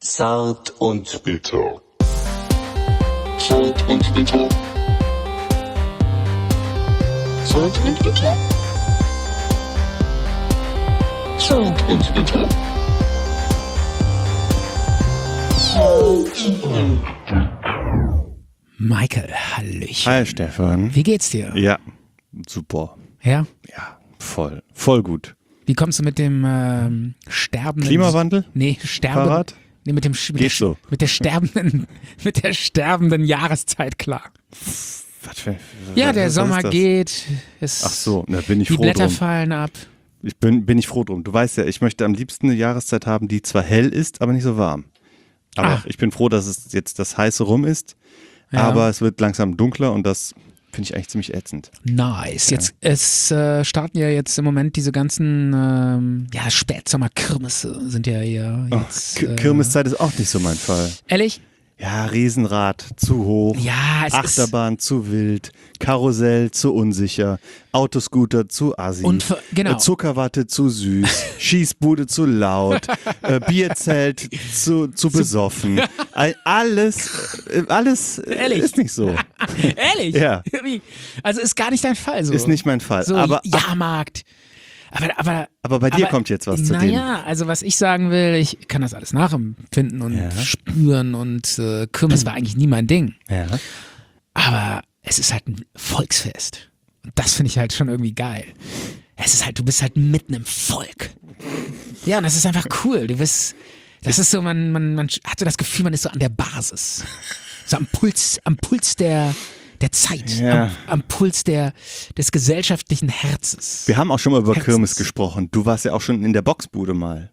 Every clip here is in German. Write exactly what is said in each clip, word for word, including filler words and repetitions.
Zart und bitter. Zart und bitter. Zart und bitter. Zart und bitter. Michael, hallöchen. Hi Stefan. Wie geht's dir? Ja, super. Ja? Ja, voll, voll gut. Wie kommst du mit dem ähm, sterbenden... Klimawandel? Nee, sterben... Fahrrad? Nee, mit dem... Mit Geht der, so. Mit der sterbenden... mit der sterbenden Jahreszeit klar. Was für, Ja, was, der was Sommer ist das? geht. Es, Ach so, da bin ich Die froh Blätter drum. fallen ab. Ich bin, bin ich froh drum. Du weißt ja, ich möchte am liebsten eine Jahreszeit haben, die zwar hell ist, aber nicht so warm. Aber Ah. ich bin froh, dass es jetzt das heiße rum ist, Ja. aber es wird langsam dunkler und das finde ich eigentlich ziemlich ätzend. Nice. Jetzt es äh, starten ja jetzt im Moment diese ganzen ähm, ja, Spätsommerkirmesse sind ja hier Oh, jetzt. K- äh, Kirmeszeit ist auch nicht so mein Fall. Ehrlich? Ja, Riesenrad zu hoch, Ja, es Achterbahn zu wild, Karussell zu unsicher, Autoscooter zu assi, Und ver- genau. äh, Zuckerwatte zu süß, Schießbude zu laut, äh, Bierzelt zu, zu besoffen. All- Alles, äh, alles äh, Ehrlich? ist nicht so. ist. Ehrlich? Ja. Wie? Also ist gar nicht dein Fall so. Ist nicht mein Fall. So, aber, Jahrmarkt. Aber, aber, aber bei dir aber, kommt jetzt was zu dem. Naja, also was ich sagen will, ich kann das alles nachempfinden und Ja. spüren und äh, Kirmes war eigentlich nie mein Ding. Ja. Aber es ist halt ein Volksfest. Und das finde ich halt schon irgendwie geil. Es ist halt, du bist halt mitten im Volk. Ja, und das ist einfach cool. Du bist, das ist so, man, man, man hat so das Gefühl, man ist so an der Basis. So am Puls, am Puls der, der Zeit. Ja. Am, am Puls der, des gesellschaftlichen Herzens. Wir haben auch schon mal über Herzens. Kirmes gesprochen. Du warst ja auch schon in der Boxbude mal.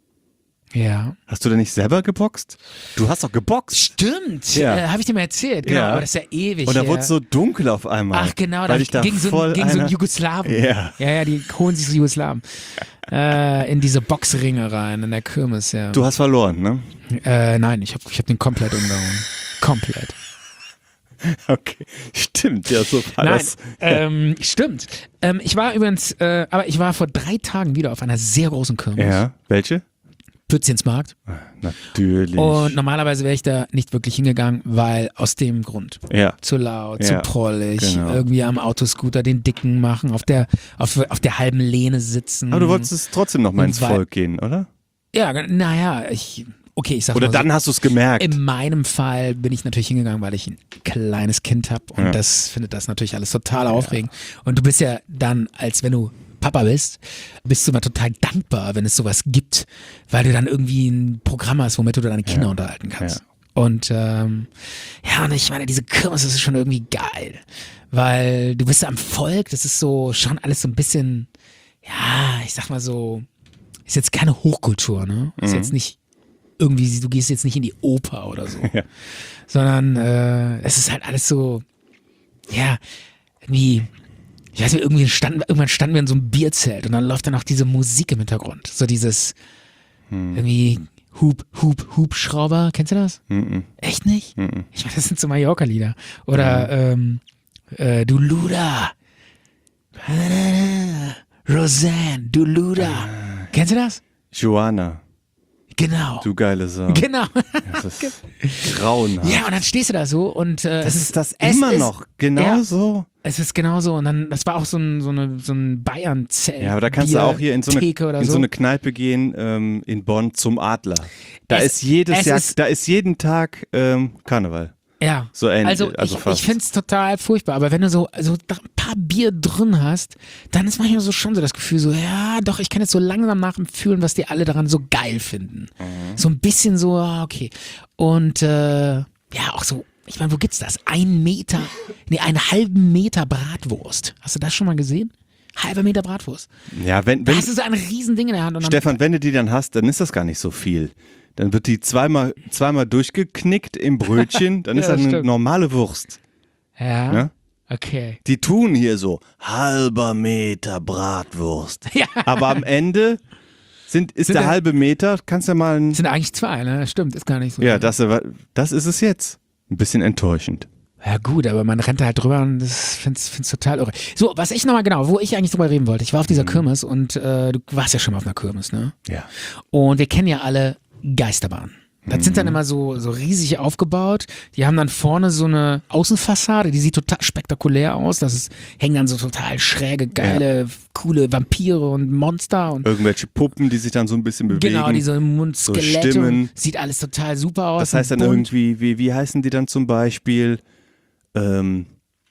Ja. Hast du denn nicht selber geboxt? Du hast doch geboxt. Stimmt. Ja. Äh, Habe ich dir mal erzählt. Genau, Ja. aber das ist ja ewig Und da her. wurde es so dunkel auf einmal. Ach genau, weil da ich da gegen, so, voll ein- gegen so einen einer- Jugoslawen. Ja. ja, ja, die holen sich so Jugoslawen. äh, in diese Boxringe rein, in der Kirmes, ja. Du hast verloren, ne? Äh, nein, ich habe ich hab den komplett umgehauen. Komplett. Okay. Stimmt, ja, so war Nein, das. ähm, stimmt. Ähm, ich war übrigens, äh, aber ich war vor drei Tagen wieder auf einer sehr großen Kirmes. Ja, welche? Pützchensmarkt. Natürlich. Und normalerweise wäre ich da nicht wirklich hingegangen, weil aus dem Grund. ja. Zu laut, Ja, zu prollig, genau. irgendwie am Autoscooter den Dicken machen, auf der, auf, auf der halben Lehne sitzen. Aber du wolltest trotzdem noch mal Und ins weil- Volk gehen, oder? Ja, naja, ich, okay, ich sag Oder mal dann so, hast du es gemerkt. in meinem Fall bin ich natürlich hingegangen, weil ich ein kleines Kind habe und Ja. das findet das natürlich alles total aufregend. Und du bist ja dann, als wenn du Papa bist, bist du immer total dankbar, wenn es sowas gibt, weil du dann irgendwie ein Programm hast, womit du deine Kinder Ja. unterhalten kannst. Ja. Und ähm, ja, und ich meine, diese Kirmes, das ist schon irgendwie geil, weil du bist am Volk, das ist so schon alles so ein bisschen, ja, ich sag mal so, ist jetzt keine Hochkultur, ne? Ist Mhm. jetzt nicht irgendwie, du gehst jetzt nicht in die Oper oder so, Ja. sondern äh, es ist halt alles so, ja, irgendwie, ich weiß nicht, irgendwie standen, irgendwann standen wir in so einem Bierzelt und dann läuft dann auch diese Musik im Hintergrund, so dieses irgendwie Hub, Hub, Hubschrauber, kennst du das? Mhm. Echt nicht? Mhm. Ich meine, das sind so Mallorca-Lieder. Oder ähm, äh, Du Luda. Roseanne, Du Luda. Kennst du das? Joanna, Genau. du geile Sau. Genau. Das ist grauenhaft. Ja, und dann stehst du da so und äh, Das es ist das es immer ist, noch. Genau ja. so. Es ist genau so. Und dann, das war auch so ein, so eine, so ein Bayern-Zelt. Ja, aber da kannst du auch hier in so eine, Theke oder in so so. eine Kneipe gehen ähm, in Bonn zum Adler. Da Es- ist jedes es Jahr, ist- da ist jeden Tag ähm, Karneval. Ja. So ähnlich. Also, also ich, fast. ich finde es total furchtbar, aber wenn du so, so ein paar Bier drin hast, dann ist manchmal so schon so das Gefühl so, ja doch, ich kann jetzt so langsam nachfühlen, was die alle daran so geil finden. Mhm. So ein bisschen so, ah, okay. Und äh, ja, auch so, ich meine, wo gibt's das? Ein Meter, nee, einen halben Meter Bratwurst. Hast du das schon mal gesehen? Halber Meter Bratwurst. Ja, wenn, Da wenn hast du so ein Riesending in der Hand. Und dann, Stefan, wenn du die dann hast, dann ist das gar nicht so viel. Dann wird die zweimal, zweimal durchgeknickt im Brötchen, dann ist Ja, das eine stimmt. normale Wurst. ja, Ja? okay. Die tun hier so halber Meter Bratwurst. Ja. Aber am Ende sind, ist Sind der dann- halbe Meter, kannst du mal ein, Das sind eigentlich zwei, ne? Stimmt, ist gar nicht so. ja, das, das ist es jetzt. Ein bisschen enttäuschend. Ja gut, aber man rennt da halt drüber und das find's, find's total irre. So, was ich nochmal genau, wo ich eigentlich drüber reden wollte. Ich war auf dieser Kirmes und äh, du warst ja schon mal auf einer Kirmes, ne? Ja. Und wir kennen ja alle Geisterbahn. Das sind dann immer so, so riesig aufgebaut. Die haben dann vorne so eine Außenfassade, die sieht total spektakulär aus. Das ist, hängen dann so total schräge, geile, coole Vampire und Monster und Irgendwelche Puppen, die sich dann so ein bisschen bewegen. genau, diese Mundskelette. Stimmen. und sieht alles total super aus. Das heißt dann und bunt. irgendwie, wie, wie heißen die dann zum Beispiel? Ähm,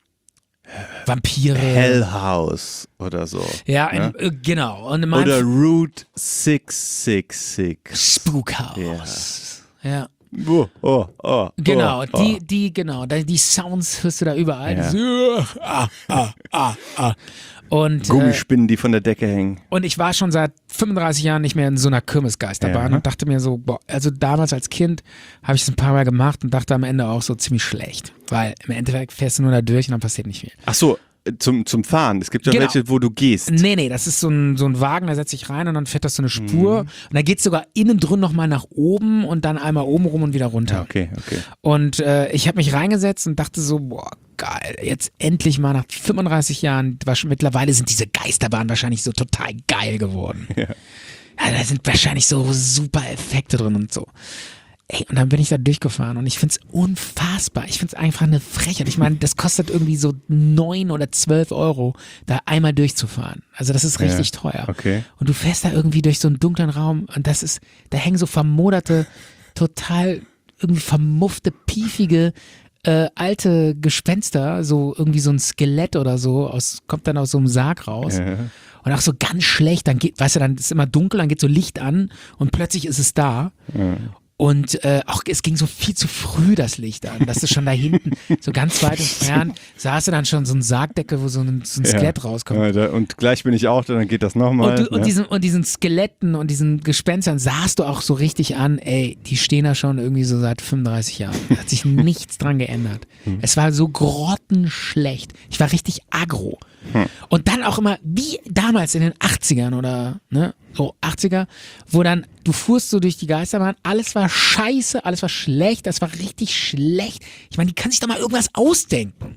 Vampire. Hell House oder so. Ja, in, ne? äh, genau. Und in meinem Oder Route sechs sechs sechs. Spukhaus. Ja. Oh, oh, oh, Genau, oh, oh. die, die, genau, da- die Sounds hörst du da überall. Ja. So, ah, ah, ah, ah. Und, äh, Gummispinnen, die von der Decke hängen. und ich war schon seit fünfunddreißig Jahren nicht mehr in so einer Kirmesgeisterbahn Ja. und dachte mir so, boah, also damals als Kind habe ich es ein paar Mal gemacht und dachte am Ende auch so ziemlich schlecht. Weil im Endeffekt fährst du nur da durch und dann passiert nicht viel. Ach so, zum, zum Fahren. Es gibt ja Genau. welche, wo du gehst. Nee, nee, das ist so ein, so ein Wagen, da setzt sich rein und dann fährt das so eine Mhm. Spur. Und da geht es sogar innen drin nochmal nach oben und dann einmal oben rum und wieder runter. Okay, okay. Und äh, ich habe mich reingesetzt und dachte so, boah, geil, jetzt endlich mal nach fünfunddreißig Jahren, wasch- mittlerweile sind diese Geisterbahnen wahrscheinlich so total geil geworden. Ja. Ja, da sind wahrscheinlich so super Effekte drin und so. Ey, und dann bin ich da durchgefahren und ich find's unfassbar. Ich find's einfach eine Frechheit. Ich meine, das kostet irgendwie so neun oder zwölf Euro, da einmal durchzufahren. Also das ist richtig Ja, teuer. okay. Und du fährst da irgendwie durch so einen dunklen Raum und das ist, da hängen so vermoderte, total irgendwie vermuffte, piefige, äh, alte Gespenster, so irgendwie so ein Skelett oder so, aus, kommt dann aus so einem Sarg raus. Ja. Und auch so ganz schlecht, dann geht, weißt du, dann ist immer dunkel, dann geht so Licht an und plötzlich ist es da. Und äh, auch es ging so viel zu früh das Licht an, dass du schon da hinten, so ganz weit entfernt, saß du dann schon so ein Sargdeckel, wo so ein, so ein Skelett rauskommt. Ja, da, und gleich bin ich auch da, dann geht das nochmal. Und, du, und, ne? diesen, und diesen Skeletten und diesen Gespenstern sahst du auch so richtig an, ey, die stehen da schon irgendwie so seit fünfunddreißig Jahren. Da hat sich nichts dran geändert. Es war so grottenschlecht. Ich war richtig aggro. Und dann auch immer, wie damals in den achtzigern oder ne, so achtziger, wo dann, du fuhrst so durch die Geisterbahn, alles war scheiße, alles war schlecht, das war richtig schlecht. Ich meine, die kann sich doch mal irgendwas ausdenken.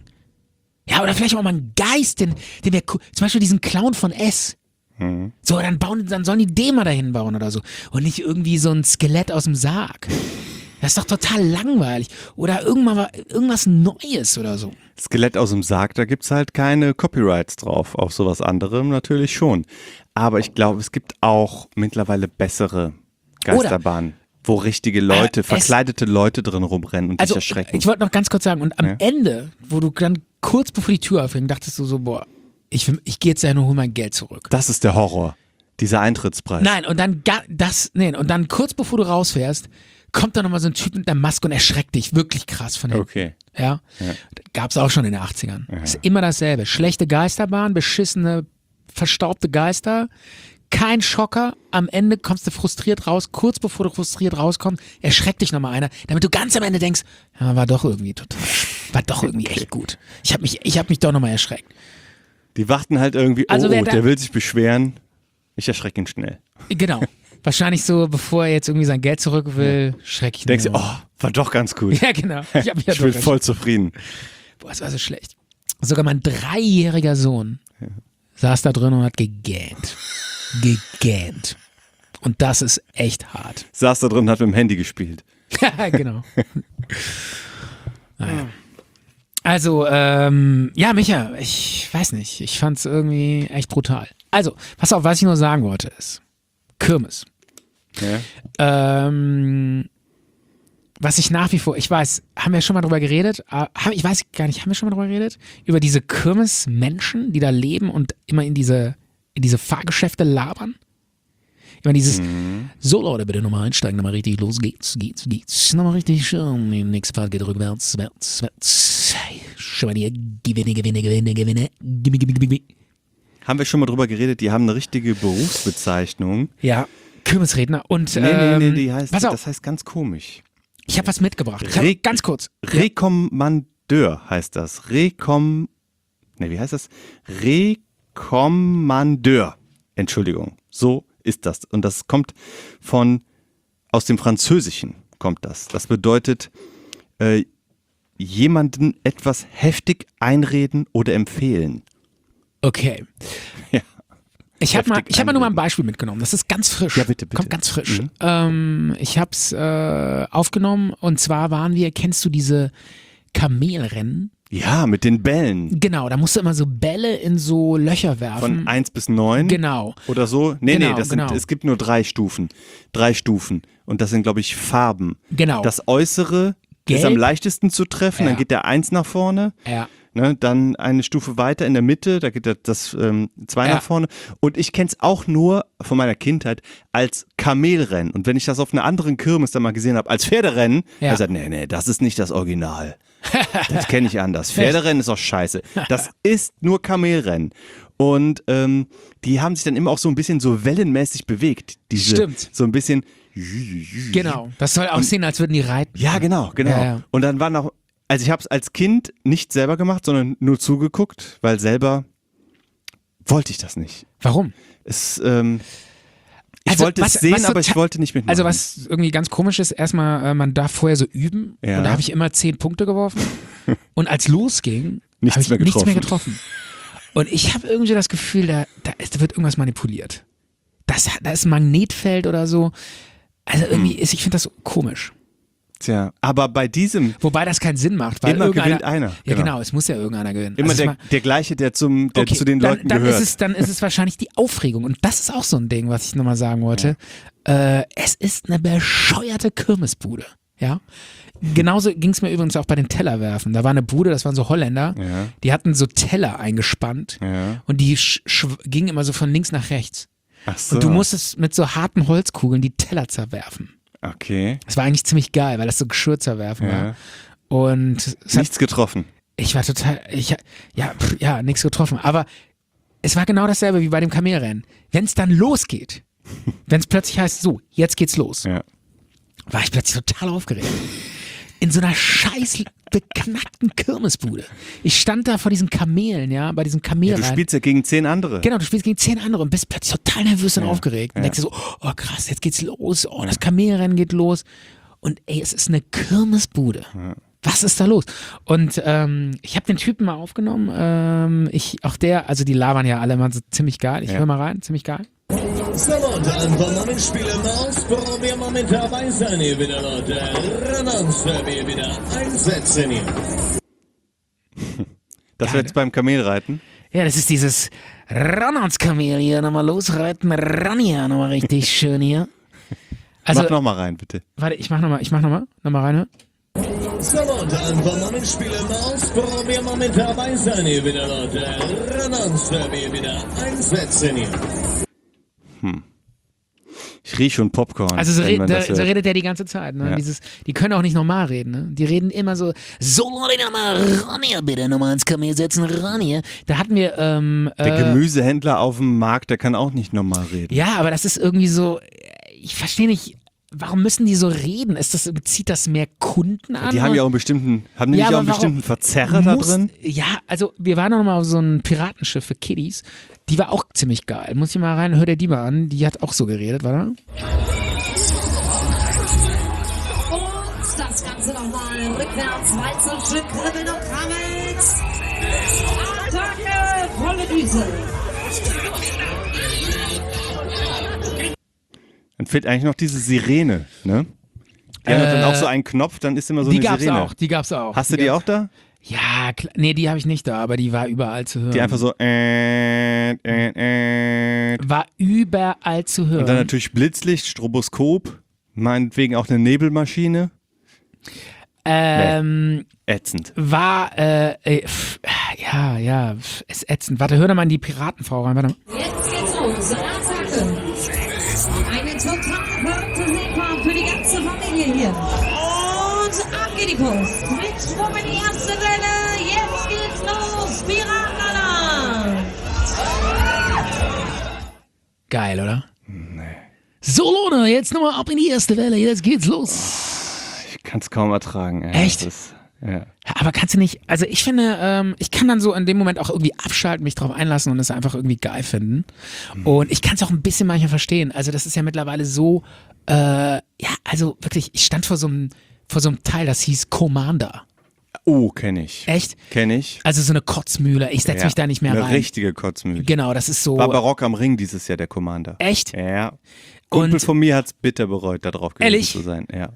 Ja, oder vielleicht auch mal einen Geist, den, den wir, zum Beispiel diesen Clown von S. So, dann bauen, dann sollen die den mal dahin bauen oder so. Und nicht irgendwie so ein Skelett aus dem Sarg. Das ist doch total langweilig. Oder irgendwann mal irgendwas Neues oder so. Skelett aus dem Sarg, da gibt's halt keine Copyrights drauf. Auf sowas anderem natürlich schon. Aber ich glaube, es gibt auch mittlerweile bessere Geisterbahnen, wo richtige Leute, Äh, es- verkleidete Leute drin rumrennen und Also, dich erschrecken. ich wollte noch ganz kurz sagen, und am Ja. Ende, wo du dann kurz bevor die Tür aufging, dachtest du so, boah, ich, will- ich gehe jetzt ja nur hol mein Geld zurück. Das ist der Horror. Dieser Eintrittspreis. Nein, und dann ga- das, nee, und dann kurz bevor du rausfährst, kommt da nochmal so ein Typ mit einer Maske und erschreckt dich wirklich krass von hinten. Okay. Ja. Gab's auch schon in den achtzigern. Ist immer dasselbe. Schlechte Geisterbahn, beschissene, verstaubte Geister, kein Schocker. Am Ende kommst du frustriert raus. Kurz bevor du frustriert rauskommst, erschreckt dich nochmal einer, damit du ganz am Ende denkst, ja, war doch irgendwie total, war doch irgendwie echt gut. Ich habe mich, ich habe mich doch nochmal erschreckt. Die warten halt irgendwie, Also oh, wer oh da- der will sich beschweren. Ich erschrecke ihn schnell. Genau. Wahrscheinlich so, bevor er jetzt irgendwie sein Geld zurück will, schreck ich Denkst du, nur. oh, war doch ganz gut. Ja, genau. Ich, hab mich ja Ich bin doch voll zufrieden. Boah, es war so schlecht. Sogar mein dreijähriger Sohn saß da drin und hat gegähnt. Gegähnt. Und das ist echt hart. Saß da drin und hat mit dem Handy gespielt. Genau. Naja. Also, ähm, ja, Micha, ich weiß nicht. Ich fand's irgendwie echt brutal. Also, pass auf, was ich nur sagen wollte ist, Kirmes. Ja? Ähm, was ich nach wie vor, ich weiß, haben wir schon mal drüber geredet? Äh, hab- Ich weiß gar nicht, haben wir schon mal drüber geredet? Über diese Kirmes-Menschen, die da leben und immer in diese, in diese Fahrgeschäfte labern? Immer dieses, so Leute, bitte nochmal einsteigen, nochmal richtig, los geht's, geht's, geht's. Nochmal richtig schön, die nächste Fahrt geht rückwärts, wärts, wärts. Schon mal hier, gewinne, gewinne, gewinne, gewinne, gimme, gimme, gimme, gimme. Haben wir schon mal drüber geredet, die haben eine richtige Berufsbezeichnung. Ja, Kirmesredner und, Nee, nee, nee, ähm, die heißt, pass auf, das heißt ganz komisch. ich habe was mitgebracht. Ich hab, Re- ganz kurz. Rekommandeur heißt das. Rekom, ne, wie heißt das? Rekommandeur. Entschuldigung, so ist das. Und das kommt von, aus dem Französischen kommt das. Das bedeutet, äh, jemanden etwas heftig einreden oder empfehlen. Okay. Ja. Ich habe mal, heftig ich hab mal nur mal ein anregen. Beispiel mitgenommen. Das ist ganz frisch. Ja, bitte, bitte. Kommt ganz frisch. Mhm. Ähm, ich habe es äh, aufgenommen und zwar waren wir, kennst du diese Kamelrennen? Ja, mit den Bällen. Genau, da musst du immer so Bälle in so Löcher werfen. Von eins bis neun Genau. oder so. Nee, Genau, nee, das genau. sind, es gibt nur drei Stufen. Drei Stufen. Und das sind, glaube ich, Farben. Genau. Das Äußere ist Gelb. am leichtesten zu treffen. Ja. Dann geht der eins nach vorne. Ja. Ne, dann eine Stufe weiter in der Mitte, da geht das, das ähm, zwei Ja. nach vorne. Und ich kenne es auch nur von meiner Kindheit als Kamelrennen. Und wenn ich das auf einer anderen Kirmes dann mal gesehen habe, als Pferderennen, Ja. da sagt, nee, nee, das ist nicht das Original. Das kenne ich anders. Pferderennen ist auch scheiße. Das ist nur Kamelrennen. Und ähm, die haben sich dann immer auch so ein bisschen so wellenmäßig bewegt. Diese, Stimmt. So ein bisschen. Genau. Das soll aussehen, als würden die reiten. Ja, genau, genau. Ja, ja. Und dann war noch, also ich habe es als Kind nicht selber gemacht, sondern nur zugeguckt, weil selber wollte ich das nicht. Warum? Es, ähm, ich Also, wollte was- es sehen, was aber ich total- wollte nicht mitmachen. Also was irgendwie ganz komisch ist, erstmal, äh, man darf vorher so üben Ja. und da habe ich immer zehn Punkte geworfen und als losging, Nichts habe ich mehr nichts mehr getroffen. getroffen. Und ich habe irgendwie das Gefühl, da, da, ist, da wird irgendwas manipuliert. Das, da ist ein Magnetfeld oder so. Also irgendwie ist, ich finde das komisch. Tja, aber bei diesem Wobei das keinen Sinn macht. Weil Immer irgendeiner, gewinnt einer, Ja genau. genau, es muss ja irgendeiner gewinnen. immer Also es der, war- der gleiche, der zum, der Okay, zu den dann, Leuten dann gehört. Ist es, dann ist es wahrscheinlich die Aufregung. Und das ist auch so ein Ding, was ich nochmal sagen wollte. Äh, es ist eine bescheuerte Kirmesbude. Ja. Genauso ging es mir übrigens auch bei den Tellerwerfen. Da war eine Bude, das waren so Holländer, Ja. die hatten so Teller eingespannt Ja. und die sch sch gingen immer so von links nach rechts. Ach so. Und du musstest mit so harten Holzkugeln die Teller zerwerfen. Okay. Das war eigentlich ziemlich geil, weil das so Geschirr zerwerfen Ja. war. Und es hat, Nichts getroffen. ich war total, ich, ja, pff, ja, nichts getroffen. Aber es war genau dasselbe wie bei dem Kamelrennen. Wenn es dann losgeht, wenn es plötzlich heißt, so, jetzt geht's los, Ja. war ich plötzlich total aufgeregt. In so einer scheiß beknackten Kirmesbude. Ich stand da vor diesen Kamelen, ja, bei diesem Ja, Kamelrennen. du spielst ja gegen zehn andere. Genau, du spielst gegen zehn andere und bist plötzlich total nervös und Ja, aufgeregt. Und ja. denkst dir so, oh krass, jetzt geht's los, oh, das Kamelrennen geht los. Und ey, es ist eine Kirmesbude. Was ist da los? Und ähm, ich habe den Typen mal aufgenommen. Ähm, ich, auch der, also die labern ja alle immer so ziemlich geil. Ich Ja. höre mal rein, ziemlich geil. So Leute, ein paar Namen spielen aus, probieren wir mit dabei sein hier wieder Leute. Renanz, wir wieder einsetzen hier. Das Geil, war jetzt beim Kamelreiten. Ja, das ist dieses Ran ans Kamel hier, nochmal losreiten, ran hier, nochmal richtig schön hier. Also, Mach nochmal rein, bitte. warte, ich mach nochmal, ich mach nochmal, nochmal rein. So Leute, ein paar Namen spielen aus, probieren wir mit dabei sein hier wieder Leute. Renanz, wir wieder einsetzen hier. Ich rieche schon Popcorn. Also so, wenn red, man da, das so hört. redet der die ganze Zeit. Ne? Ja. Dieses, die können auch nicht normal reden. Ne? Die reden immer so, so Leute, nochmal ran hier bitte, nochmal ins Kamel setzen, ran hier. Da hatten wir, ähm, Der äh, Gemüsehändler auf dem Markt, der kann auch nicht normal reden. ja, aber das ist irgendwie so, ich verstehe nicht, warum müssen die so reden? Ist das, zieht das mehr Kunden an? Die haben ja auch einen bestimmten, haben die Ja, nicht auch aber einen bestimmten warum Verzerrer da muss- drin? Ja, also wir waren noch mal auf so einem Piratenschiff für Kiddies. Die war auch ziemlich geil. Muss ich mal rein, hör dir die mal an. Die hat auch so geredet, warte mal. Und das Ganze nochmal rückwärts, Walzenstück, Kribbeln und Krammelt. Attacke, volle Düse. Dann fehlt eigentlich noch diese Sirene, ne? Die haben dann Äh, auch so einen Knopf, dann ist immer so die eine gab's Sirene. auch, die gab's auch. Hast du die gab's- auch da? Ja, klar. Nee, die habe ich nicht da, aber die war überall zu hören. Die einfach so äh, äh, äh. War überall zu hören. Und dann natürlich Blitzlicht, Stroboskop, meinetwegen auch eine Nebelmaschine. ähm, Ätzend. war, äh, äh, pf, ja, ja, pf, ist ätzend. Warte, hör doch mal in die Piratenfrau rein, warte mal. Jetzt geht's los. Attacke. Eine total verrückte Seefahrt für die ganze Familie hier. Und ab geht die Post. Mit Schwung in die erste Welle. Jetzt geht's los. Piratenalarm. Geil, oder? Nee. So, Leute, jetzt nochmal ab in die erste Welle, jetzt geht's los. Ich kann es kaum ertragen. Ey. Echt? Das ist, ja. Aber kannst du nicht, also ich finde, ähm, ich kann dann so in dem Moment auch irgendwie abschalten, mich drauf einlassen und es einfach irgendwie geil finden. Und ich kann es auch ein bisschen manchmal verstehen. Also das ist ja mittlerweile so, äh, ja, also wirklich, ich stand vor so einem, vor so einem Teil, das hieß Commander. Oh, kenne ich. Echt? Kenne ich. Also so eine Kotzmühle. Ich setze Ja, mich da nicht mehr eine rein. richtige Kotzmühle. Genau, das ist so. War Barock am Ring dieses Jahr der Commander. Echt? Ja. Kumpel Und- von mir hat's bitter bereut, da drauf gewesen Ehrlich? zu sein. Ja.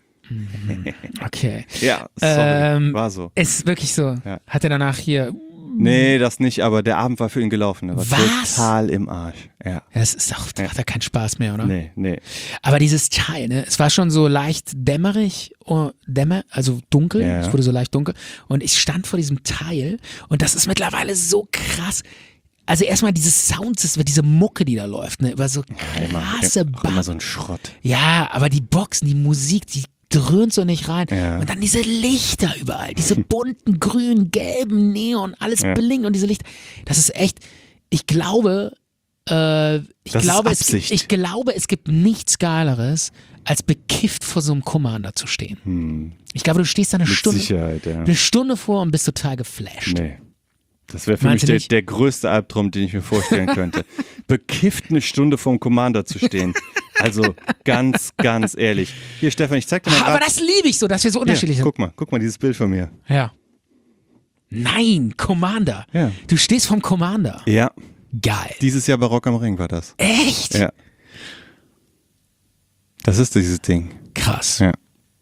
Okay. Ja, sorry. Ähm, war so. Ist wirklich so. Ja. Hat er danach hier. Nee, das nicht, aber der Abend war für ihn gelaufen. Er war Was? total im Arsch. Ja. Ja, das ist doch, macht ja keinen Spaß mehr, oder? Nee, nee. Aber dieses Teil, ne, es war schon so leicht dämmerig, oh, dämmer, also dunkel, Ja. es wurde so leicht dunkel und ich stand vor diesem Teil und das ist mittlerweile so krass. Also erstmal dieses Soundsystem, diese Mucke, die da läuft, ne, über so krasse Auch immer Ba- so ein Schrott. Ja, aber die Boxen, die Musik, die dröhnt so nicht rein. Ja. Und dann diese Lichter überall, diese bunten, grünen, gelben, Neon, alles Ja. blinkt und diese Lichter. Das ist echt, ich glaube, äh, ich Das ist glaube, es, Absicht. ich glaube, es gibt nichts Geileres, als bekifft vor so einem Commander zu stehen. Ich glaube, du stehst da eine Mit Stunde, Sicherheit, ja. eine Stunde vor und bist total geflasht. Nee. Das wäre für Meinst mich du der, nicht? der größte Albtraum, den ich mir vorstellen könnte. Bekifft eine Stunde vorm Commander zu stehen. Also ganz, ganz ehrlich. Hier, Stefan, ich zeig dir mal Aber grad- das liebe ich so, dass wir so unterschiedlich Hier, sind. guck mal, guck mal, dieses Bild von mir. Ja. Nein, Commander. Ja. Du stehst vom Commander. Ja, Geil. dieses Jahr bei Rock am Ring war das. Echt? Ja. Das ist dieses Ding. Krass. Ja.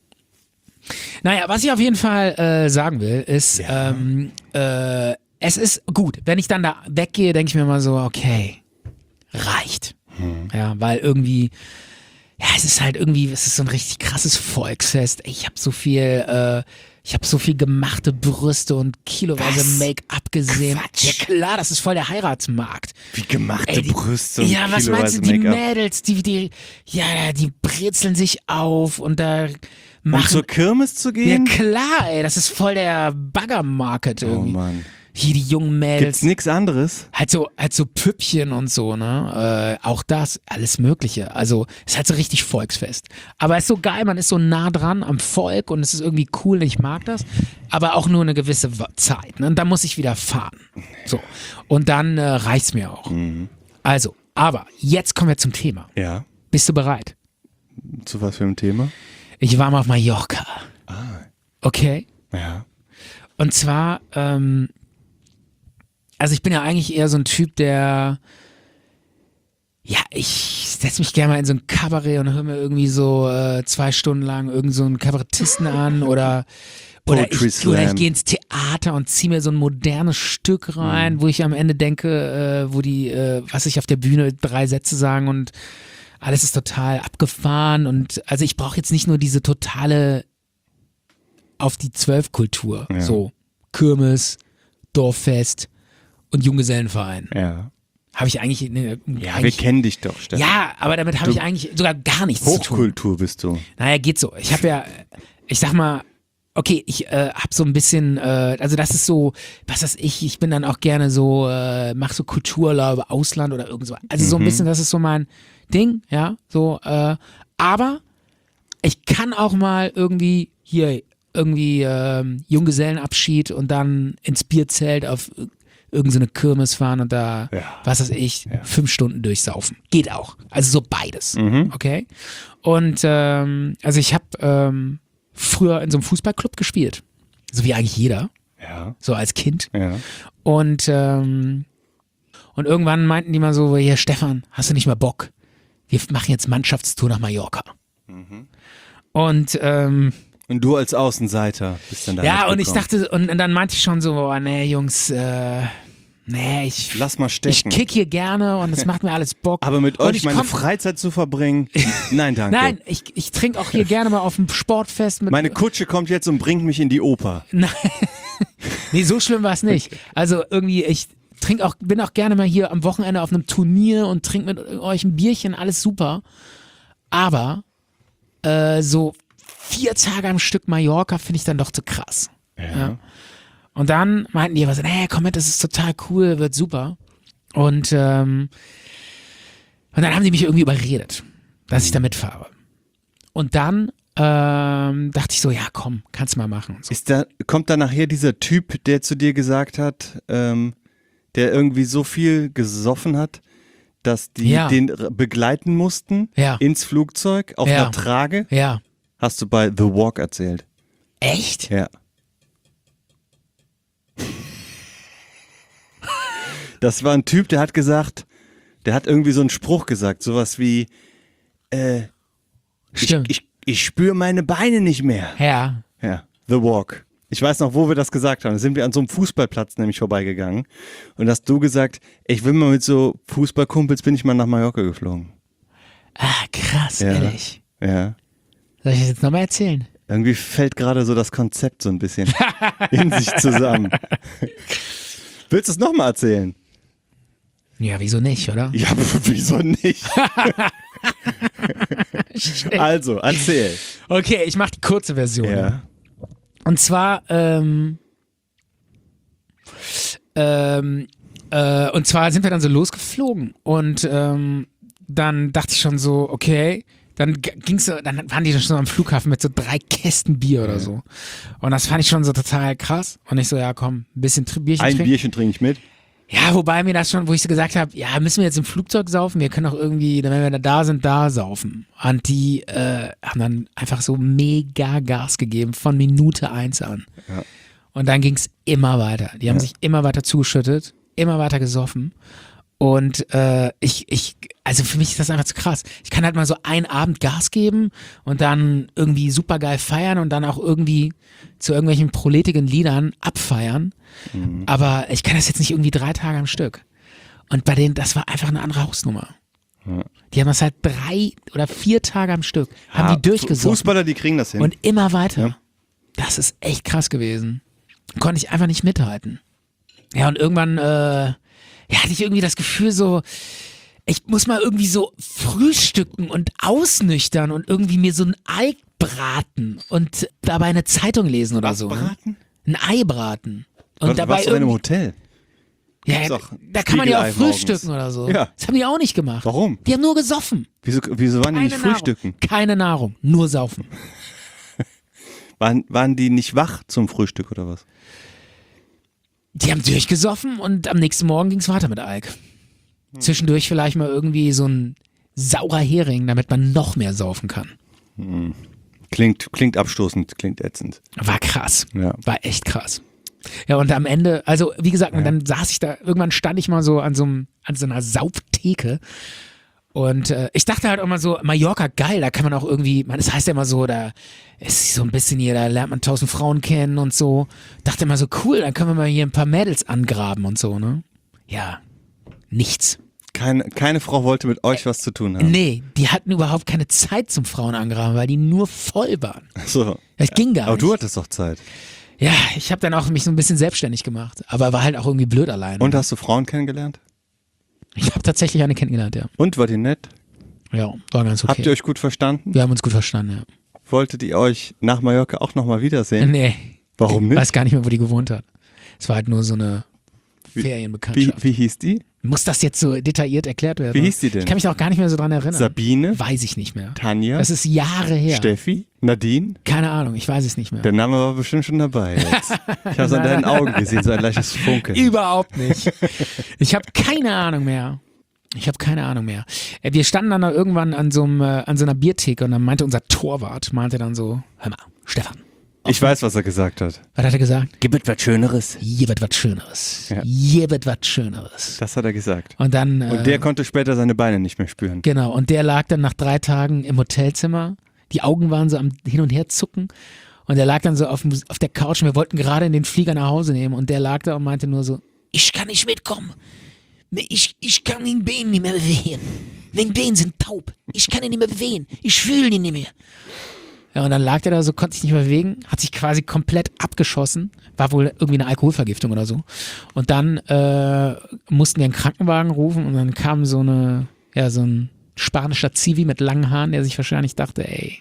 Naja, was ich auf jeden Fall äh, sagen will, ist, Ja. ähm, äh, es ist gut, wenn ich dann da weggehe, denke ich mir mal so, okay, reicht. Hm. Ja, weil irgendwie, ja, es ist halt irgendwie, es ist so ein richtig krasses Volksfest. Ich habe so viel, äh, ich habe so viel gemachte Brüste und kiloweise Was? Make-up gesehen. Quatsch. Ja klar, das ist voll der Heiratsmarkt. Wie gemachte Ey, die, Brüste und ja, was meinst kiloweise du, die Make-up. Mädels, die, die, ja, die brezeln sich auf und da Um machen. zur Kirmes zu Ja gehen? klar, ey, das ist voll der Bagger-Market oh irgendwie. Mann. Hier die jungen Mädels. Gibt's nichts anderes? Halt so, halt so Püppchen und so, ne? Äh, auch das, alles Mögliche. Also, ist halt so richtig Volksfest. Aber es ist so geil, man ist so nah dran am Volk und es ist irgendwie cool und ich mag das. Aber auch nur eine gewisse Wa- Zeit, ne? Und dann muss ich wieder fahren. So. Und dann äh, reicht's mir auch. Mhm. Also, aber jetzt kommen wir zum Thema. Ja. Bist du bereit? Zu was für einem Thema? Ich war mal auf Mallorca. Okay? Ja. Und zwar, ähm, also ich bin ja eigentlich eher so ein Typ, der, ja, ich setze mich gerne mal in so ein Kabarett und höre mir irgendwie so äh, zwei Stunden lang irgend so einen Kabarettisten an oder oder Poetry ich, oder ich Slam. gehe ins Theater und ziehe mir so ein modernes Stück rein, wo ich am Ende denke, äh, wo die, äh, was ich auf der Bühne drei Sätze sagen und alles ist total abgefahren und also ich brauche jetzt nicht nur diese totale auf die Zwölf-Kultur, Ja. so Kirmes, Dorffest und Junggesellenverein. Ja. Habe ich eigentlich, ne, Ja, wir eigentlich kennen dich doch, Stefan. ja, aber damit habe Du- ich eigentlich sogar gar nichts zu tun. Hochkultur bist du. Naja, geht so. Ich habe ja, ich sag mal, okay, ich äh, habe so ein bisschen, äh, also das ist so, was weiß ich, ich bin dann auch gerne so, äh, mach so Kulturlaube, Ausland oder irgend so. Also so ein bisschen, das ist so mein Ding, ja, so, äh, aber ich kann auch mal irgendwie hier irgendwie ähm, Junggesellenabschied und dann ins Bierzelt auf irgendeine Kirmes fahren und da, Ja. was weiß ich, fünf Stunden durchsaufen. Geht auch. Also so beides. Okay? Und ähm, also ich habe ähm, früher in so einem Fußballclub gespielt. So wie eigentlich jeder. Ja. So als Kind. Ja. Und, ähm, und irgendwann meinten die mal so, hier Stefan, hast du nicht mehr Bock? Wir machen jetzt Mannschaftstour nach Mallorca. Und ähm, Und du als Außenseiter bist dann da ja, und ich mitgekommen. dachte, und, und dann meinte ich schon so, oh, nee, Jungs, äh, nee, ich, Lass mal ich stecken. kick hier gerne und es macht mir alles Bock. Aber mit und euch ich meine komm- Freizeit zu verbringen? Nein, danke. Nein, ich, ich trinke auch hier gerne mal auf dem Sportfest mit. Meine Kutsche kommt jetzt und bringt mich in die Oper. Nein. Nee, so schlimm war es nicht. Also irgendwie, ich trinke auch, bin auch gerne mal hier am Wochenende auf einem Turnier und trinke mit euch ein Bierchen, alles super. Aber äh, so vier Tage am Stück Mallorca finde ich dann doch zu krass. Ja. Und dann meinten die aber so, hey, komm mit, das ist total cool, wird super. Und, ähm, und dann haben die mich irgendwie überredet, dass ich da mitfahre. Und dann ähm, dachte ich so, ja komm, kannst du mal machen. Und so. Ist da, kommt da nachher dieser Typ, der zu dir gesagt hat, ähm, der irgendwie so viel gesoffen hat, dass die Ja. den r- begleiten mussten Ja. ins Flugzeug auf Ja. einer Trage? Ja. Hast du bei The Walk erzählt. Echt? Ja. Das war ein Typ, der hat gesagt, der hat irgendwie so einen Spruch gesagt, sowas wie, äh, Stimmt. ich, ich, ich spüre meine Beine nicht mehr. Ja. Ja, The Walk. Ich weiß noch, wo wir das gesagt haben. Da sind wir an so einem Fußballplatz nämlich vorbeigegangen. Und hast du gesagt, ich will mal mit so Fußballkumpels, bin ich mal nach Mallorca geflogen. Ah, krass, Ja. ehrlich. Ja. Soll ich das jetzt nochmal erzählen? Irgendwie fällt gerade so das Konzept so ein bisschen in sich zusammen. Willst du es nochmal erzählen? Ja, wieso nicht, oder? Ja, wieso nicht? Also, erzähl. Okay, ich mach die kurze Version. Ja. Und zwar, ähm, ähm, äh, und zwar sind wir dann so losgeflogen und ähm, dann dachte ich schon so, okay, dann g- ging's so, dann waren die schon am Flughafen mit so drei Kästen Bier oder so. Und das fand ich schon so total krass. Und ich so, ja komm, ein bisschen Tri- Bierchen Ein trinken. Bierchen trinke ich mit. Ja, wobei mir das schon, wo ich so gesagt habe, ja, müssen wir jetzt im Flugzeug saufen? Wir können auch irgendwie, wenn wir da sind, da saufen. Und die äh, haben dann einfach so mega Gas gegeben, von Minute eins an. Ja. Und dann ging's immer weiter. Die haben Ja. sich immer weiter zugeschüttet, immer weiter gesoffen. Und äh, ich, ich, also für mich ist das einfach zu krass. Ich kann halt mal so einen Abend Gas geben und dann irgendwie super geil feiern und dann auch irgendwie zu irgendwelchen proletigen Liedern abfeiern. Mhm. Aber ich kann das jetzt nicht irgendwie drei Tage am Stück. Und bei denen, das war einfach eine andere Hausnummer. Ja. Die haben das halt drei oder vier Tage am Stück, haben Ja, die durchgesoffen. Fußballer, die kriegen das hin. Und immer weiter. Ja. Das ist echt krass gewesen. Konnte ich einfach nicht mithalten. Ja, und irgendwann äh, ja, hatte ich irgendwie das Gefühl so, ich muss mal irgendwie so frühstücken und ausnüchtern und irgendwie mir so ein Ei braten und dabei eine Zeitung lesen oder Was so. braten? Ein Ei braten. Und Was, dabei warst du in einem irgendwie, Hotel? ja, Gibt's auch da kann man ja auch Spiegelei morgens. frühstücken oder so. Ja. Das haben die auch nicht gemacht. Warum? Die haben nur gesoffen. Wieso, wieso waren die Keine nicht frühstücken? Nahrung. Keine Nahrung, nur saufen. Waren, waren die nicht wach zum Frühstück oder was? Die haben durchgesoffen und am nächsten Morgen ging es weiter mit Alk. Hm. Zwischendurch vielleicht mal irgendwie so ein saurer Hering, damit man noch mehr saufen kann. Klingt, klingt abstoßend, klingt ätzend. War krass. Ja. War echt krass. Ja, und am Ende, also wie gesagt, und dann saß ich da, irgendwann stand ich mal so an so, einem, an so einer Sauftheke und äh, ich dachte halt auch mal so, Mallorca, geil, da kann man auch irgendwie, man, das heißt ja immer so, da ist so ein bisschen hier, da lernt man tausend Frauen kennen und so. Dachte immer so, cool, dann können wir mal hier ein paar Mädels angraben und so, ne? Ja, nichts. Keine, keine Frau wollte mit euch was zu tun haben. Nee, die hatten überhaupt keine Zeit zum Frauenangraben, weil die nur voll waren. So. Das ging gar Aber nicht. du hattest doch Zeit. Ja, ich habe dann auch mich so ein bisschen selbstständig gemacht, aber war halt auch irgendwie blöd alleine. Und hast du Frauen kennengelernt? Ich habe tatsächlich eine kennengelernt, ja. Und war die nett? Ja, war ganz okay. Habt ihr euch gut verstanden? Wir haben uns gut verstanden, ja. Wolltet ihr euch nach Mallorca auch nochmal wiedersehen? Nee. Warum Ich nicht? weiß gar nicht mehr, wo die gewohnt hat. Es war halt nur so eine Wie, Ferienbekanntschaft. wie hieß die? Muss das jetzt so detailliert erklärt werden? Wie hieß die denn? Ich kann mich auch gar nicht mehr so dran erinnern. Sabine? Weiß ich nicht mehr. Tanja? Das ist Jahre her. Steffi? Nadine? Keine Ahnung, ich weiß es nicht mehr. Der Name war bestimmt schon dabei jetzt. Ich habe es an deinen Augen gesehen, so ein leichtes Funkeln. Überhaupt nicht. Ich habe keine Ahnung mehr. Ich habe keine Ahnung mehr. Äh, Wir standen dann da irgendwann an so, einem, äh, an so einer Biertheke und dann meinte unser Torwart, meinte dann so, hör mal, Stefan, Ich weiß, was er gesagt hat. was hat er gesagt? Gibt es was Schöneres? Hier wird was Schöneres. Ja. Hier wird was Schöneres. Das hat er gesagt. Und dann, äh, Und der konnte später seine Beine nicht mehr spüren. genau, und der lag dann nach drei Tagen im Hotelzimmer. Die Augen waren so am Hin- und Her zucken. Und der lag dann so auf, dem, auf der Couch und wir wollten gerade in den Flieger nach Hause nehmen. Und der lag da und meinte nur so, ich kann nicht mitkommen. Ich, ich kann den Bein nicht mehr bewegen. Meine Beine sind taub. Ich kann ihn nicht mehr bewegen. Ich fühle ihn nicht mehr. Ja, und dann lag der da so, konnte sich nicht mehr bewegen, hat sich quasi komplett abgeschossen. War wohl irgendwie eine Alkoholvergiftung oder so. Und dann äh, mussten wir einen Krankenwagen rufen und dann kam so eine, ja, so ein spanischer Zivi mit langen Haaren, der sich wahrscheinlich dachte, ey,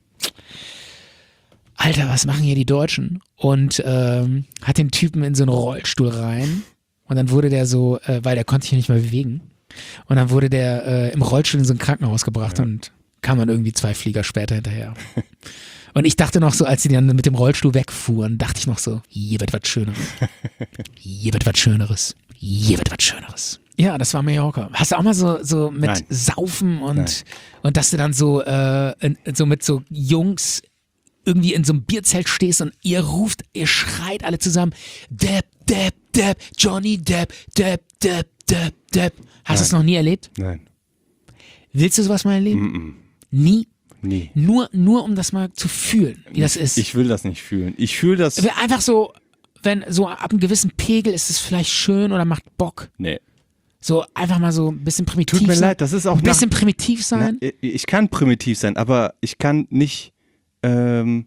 Alter, was machen hier die Deutschen? Und ähm, hat den Typen in so einen Rollstuhl rein. Und dann wurde der so, äh, weil der konnte sich nicht mehr bewegen. Und dann wurde der äh, im Rollstuhl in so ein Krankenhaus gebracht ja. und kam dann irgendwie zwei Flieger später hinterher. Und ich dachte noch so, als sie dann mit dem Rollstuhl wegfuhren, dachte ich noch so, hier wird was Schöneres. Hier wird was Schöneres. Hier wird was Schöneres. Ja, das war Mallorca. Hast du auch mal so, so mit Nein. Saufen und, Nein. und dass du dann so, äh, in, so mit so Jungs irgendwie in so einem Bierzelt stehst und ihr ruft, ihr schreit alle zusammen, Depp, Depp, Depp, Johnny Depp, Depp, Depp, Depp, Depp. Hast du es noch nie erlebt? Nein. Willst du sowas mal erleben? Mm-mm. Nie? Nie. Nur, nur um das mal zu fühlen, wie das ist. Ich will das nicht fühlen. Ich fühle das. Einfach so, wenn so ab einem gewissen Pegel ist es vielleicht schön oder macht Bock. Nee. So einfach mal so ein bisschen primitiv Tut mir sein. leid, das ist auch Ein bisschen nach- primitiv sein. Na, ich kann primitiv sein, aber ich kann nicht ähm,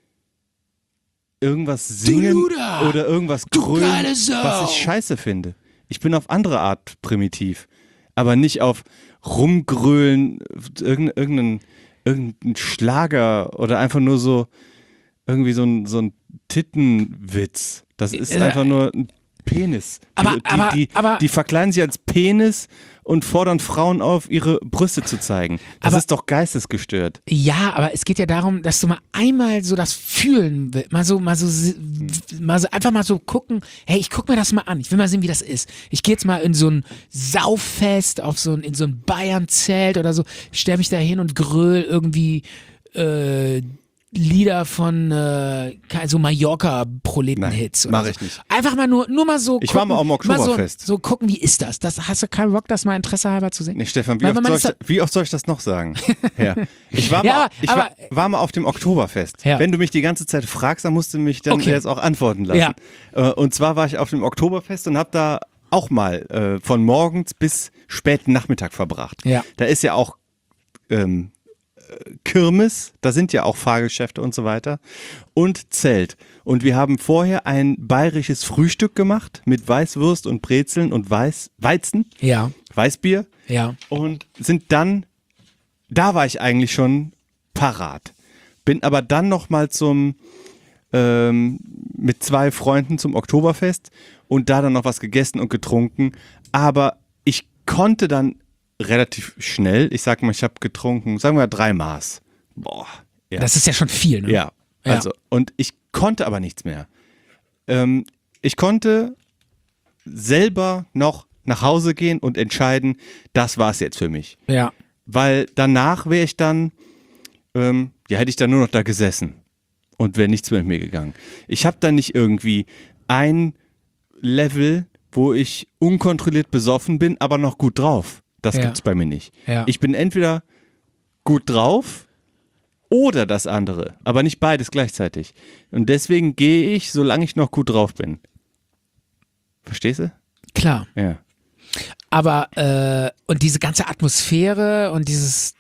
irgendwas singen Luder! oder irgendwas Du grölen, geile Sau! was ich scheiße finde. Ich bin auf andere Art primitiv, aber nicht auf rumgrölen, irgendeinen irgendein, irgendein Schlager oder einfach nur so irgendwie so ein, so ein Tittenwitz. Das ist Äh, einfach nur ein Penis. aber- die, die, aber- die, aber- die verkleiden sich als Penis und fordern Frauen auf, ihre Brüste zu zeigen. Das Aber- ist doch geistesgestört. Ja, aber es geht ja darum, dass du mal einmal so das fühlen willst, mal so, mal so, mal so, einfach mal so gucken, hey, ich guck mir das mal an, ich will mal sehen, wie das ist. Ich gehe jetzt mal in so ein Sauffest, auf so ein, in so ein Bayern-Zelt oder so, stell mich da hin und gröl irgendwie, äh, Lieder von äh, so Mallorca-Proleten-Hits. Nein, oder mach so. ich nicht. Einfach mal nur, nur mal so Ich gucken, war mal am Oktoberfest. so, so gucken, wie ist das? das? Hast du keinen Bock, das mal Interesse halber zu sehen? Nee, Stefan, wie Weil oft, man soll ist ich, wie oft soll ich das noch sagen? Ja. Ich, war, Ja, mal, ich aber- war, war mal auf dem Oktoberfest. Ja. Wenn du mich die ganze Zeit fragst, dann musst du mich dann Okay. jetzt auch antworten lassen. Ja. Äh, Und zwar war ich auf dem Oktoberfest und habe da auch mal äh, von morgens bis späten Nachmittag verbracht. Ja. Da ist ja auch ähm, Kirmes, da sind ja auch Fahrgeschäfte und so weiter und Zelt. Und wir haben vorher ein bayerisches Frühstück gemacht mit Weißwurst und Brezeln und Weiß, Weizen, Ja, Weißbier ja. und sind dann, da war ich eigentlich schon parat. Bin aber dann nochmal zum, ähm, mit zwei Freunden zum Oktoberfest und da dann noch was gegessen und getrunken. Aber ich konnte dann relativ schnell, ich sag mal, ich habe getrunken, sagen wir drei Maß. Boah. Ja. Das ist ja schon viel, ne? Ja, Ja. also, und ich konnte aber nichts mehr. Ähm, ich konnte selber noch nach Hause gehen und entscheiden, das war's jetzt für mich. Ja. Weil danach wäre ich dann, ähm, ja, hätte ich dann nur noch da gesessen und wäre nichts mehr mit mir gegangen. Ich habe dann nicht irgendwie ein Level, wo ich unkontrolliert besoffen bin, aber noch gut drauf. Das Ja. gibt's bei mir nicht. Ja. Ich bin entweder gut drauf oder das andere, aber nicht beides gleichzeitig. Und deswegen gehe ich, solange ich noch gut drauf bin. Verstehst du? Klar. Ja. Aber, äh, und diese ganze Atmosphäre und dieses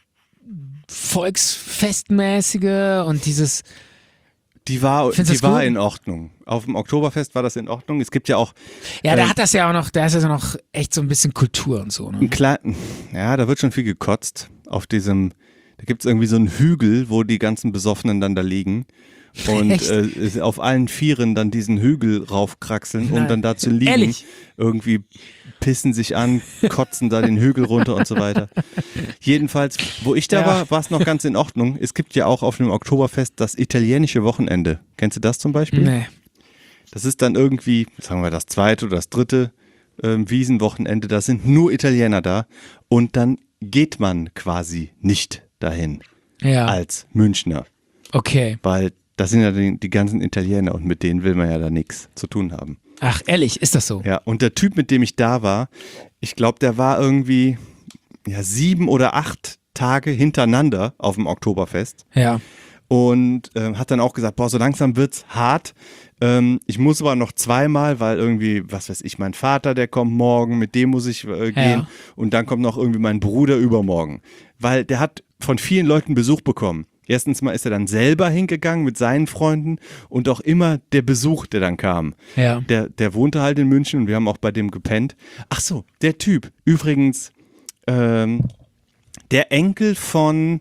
Volksfestmäßige und dieses, Die war, Findest du die das war gut? in Ordnung. Auf dem Oktoberfest war das in Ordnung. Es gibt ja auch ja, da Ähm, hat das ja auch noch, da ist ja noch echt so ein bisschen Kultur und so, ne? einen kleinen, ja, da wird schon viel gekotzt. Auf diesem, da gibt es irgendwie so einen Hügel, wo die ganzen Besoffenen dann da liegen. Und Echt? äh, auf allen Vieren dann diesen Hügel raufkraxeln, um Nein. dann da zu liegen. Ehrlich? Irgendwie pissen sich an, kotzen da den Hügel runter und so weiter. Jedenfalls, wo ich da Ja. war, war es noch ganz in Ordnung. Es gibt ja auch auf dem Oktoberfest das italienische Wochenende. Kennst du das zum Beispiel? Nee. Das ist dann irgendwie, sagen wir das zweite oder das dritte ähm, Wiesenwochenende, da sind nur Italiener da und dann geht man quasi nicht dahin Ja. als Münchner, Okay. weil das sind ja die, die ganzen Italiener und mit denen will man ja da nichts zu tun haben. Ach, ehrlich, ist das so? Ja, und der Typ, mit dem ich da war, ich glaube, der war irgendwie ja, sieben oder acht Tage hintereinander auf dem Oktoberfest. Ja. Und ähm, hat dann auch gesagt, boah, so langsam wird's hart. Ähm, ich muss aber noch zweimal, weil irgendwie, was weiß ich, mein Vater, der kommt morgen, mit dem muss ich äh, gehen. Ja. Und dann kommt noch irgendwie mein Bruder übermorgen. Weil der hat von vielen Leuten Besuch bekommen. Erstens mal ist er dann selber hingegangen mit seinen Freunden und auch immer der Besuch, der dann kam. Ja. Der, der wohnte halt in München und wir haben auch bei dem gepennt. Ach so, der Typ, übrigens, ähm, der Enkel von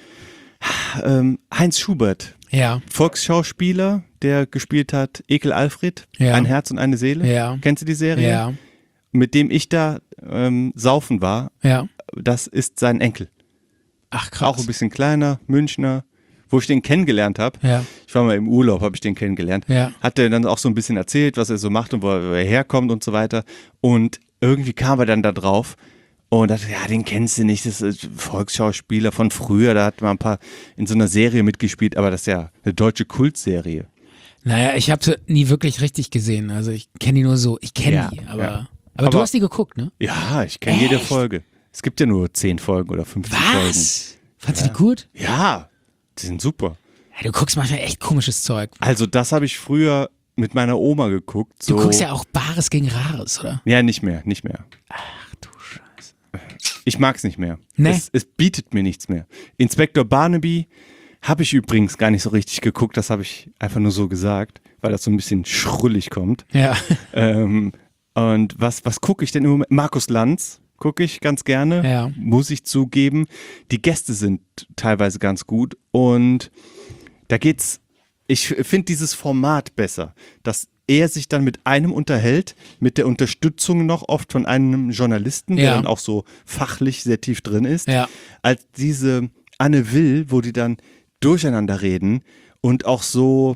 ähm, Heinz Schubert, Ja. Volksschauspieler, der gespielt hat Ekel Alfred, Ja. Ein Herz und eine Seele. Ja. Kennst du die Serie? Ja. Mit dem ich da ähm, saufen war, Ja. das ist sein Enkel. Ach, krass. Auch ein bisschen kleiner, Münchner, wo ich den kennengelernt habe. Ja. Ich war mal im Urlaub, habe ich den kennengelernt. Ja. Hat der dann auch so ein bisschen erzählt, was er so macht und wo er, wo er herkommt und so weiter. Und irgendwie kam er dann da drauf und dachte, ja, den kennst du nicht, das ist ein Volksschauspieler von früher, da hat man ein paar in so einer Serie mitgespielt, aber das ist ja eine deutsche Kultserie. Naja, ich habe sie nie wirklich richtig gesehen. Also ich kenne die nur so, ich kenne Ja, die, aber, ja. aber, Aber- du hast die geguckt, ne? Ja, ich kenne jede Echt? Folge. Es gibt ja nur zehn Folgen oder fünfzehn Folgen. Was? Fandst du die gut? Ja, die sind super. Ja, du guckst manchmal echt komisches Zeug. Also das habe ich früher mit meiner Oma geguckt. So. Du guckst ja auch Bares gegen Rares, oder? Ja, nicht mehr, nicht mehr. Ach du Scheiße. Ich mag's nicht mehr. Nee. Es, es bietet mir nichts mehr. Inspektor Barnaby habe ich übrigens gar nicht so richtig geguckt. Das habe ich einfach nur so gesagt, weil das so ein bisschen schrullig kommt. Ja. Ähm, und was, was gucke ich denn im Moment? Markus Lanz gucke ich ganz gerne, Ja. muss ich zugeben. Die Gäste sind teilweise ganz gut und da geht's, ich finde dieses Format besser, dass er sich dann mit einem unterhält, mit der Unterstützung noch oft von einem Journalisten, der Ja. dann auch so fachlich sehr tief drin ist, Ja. als diese Anne Will, wo die dann durcheinander reden und auch so,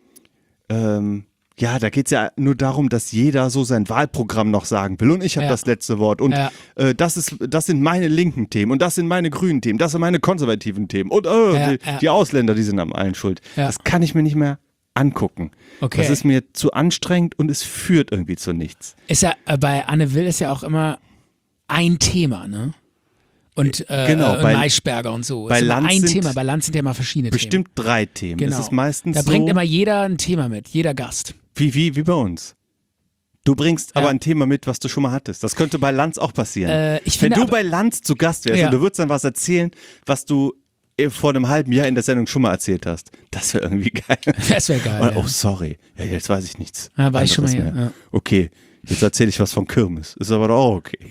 ähm, ja, da geht's ja nur darum, dass jeder so sein Wahlprogramm noch sagen will und ich habe Ja. das letzte Wort und Ja. äh, das ist, das sind meine linken Themen und das sind meine grünen Themen, das sind meine konservativen Themen und äh, Ja, die, ja. die Ausländer, die sind am allen schuld. Ja. Das kann ich mir nicht mehr angucken. Okay. Das ist mir zu anstrengend und es führt irgendwie zu nichts. Ist ja, äh, bei Anne Will ist ja auch immer ein Thema, ne? Und, äh, Genau, äh, und bei- Maischberger und so. bei ist immer Lanz ein sind Thema. Bei Lanz sind ja immer verschiedene Bestimmt drei Themen. Themen. Genau. Das ist meistens da so, bringt immer jeder ein Thema mit, jeder Gast. wie, wie, wie bei uns. Du bringst Ja. aber ein Thema mit, was du schon mal hattest. Das könnte bei Lanz auch passieren. Äh, ich Wenn finde du aber- bei Lanz zu Gast wärst Ja. und du würdest dann was erzählen, was du äh, vor einem halben Jahr in der Sendung schon mal erzählt hast, das wäre irgendwie geil. Das wäre geil. Und, ja. oh, sorry. Ja, jetzt weiß ich nichts. Ja, war ich schon mal anderes hier, mehr. ja. Okay, jetzt erzähle ich was von Kirmes. Ist aber doch auch okay.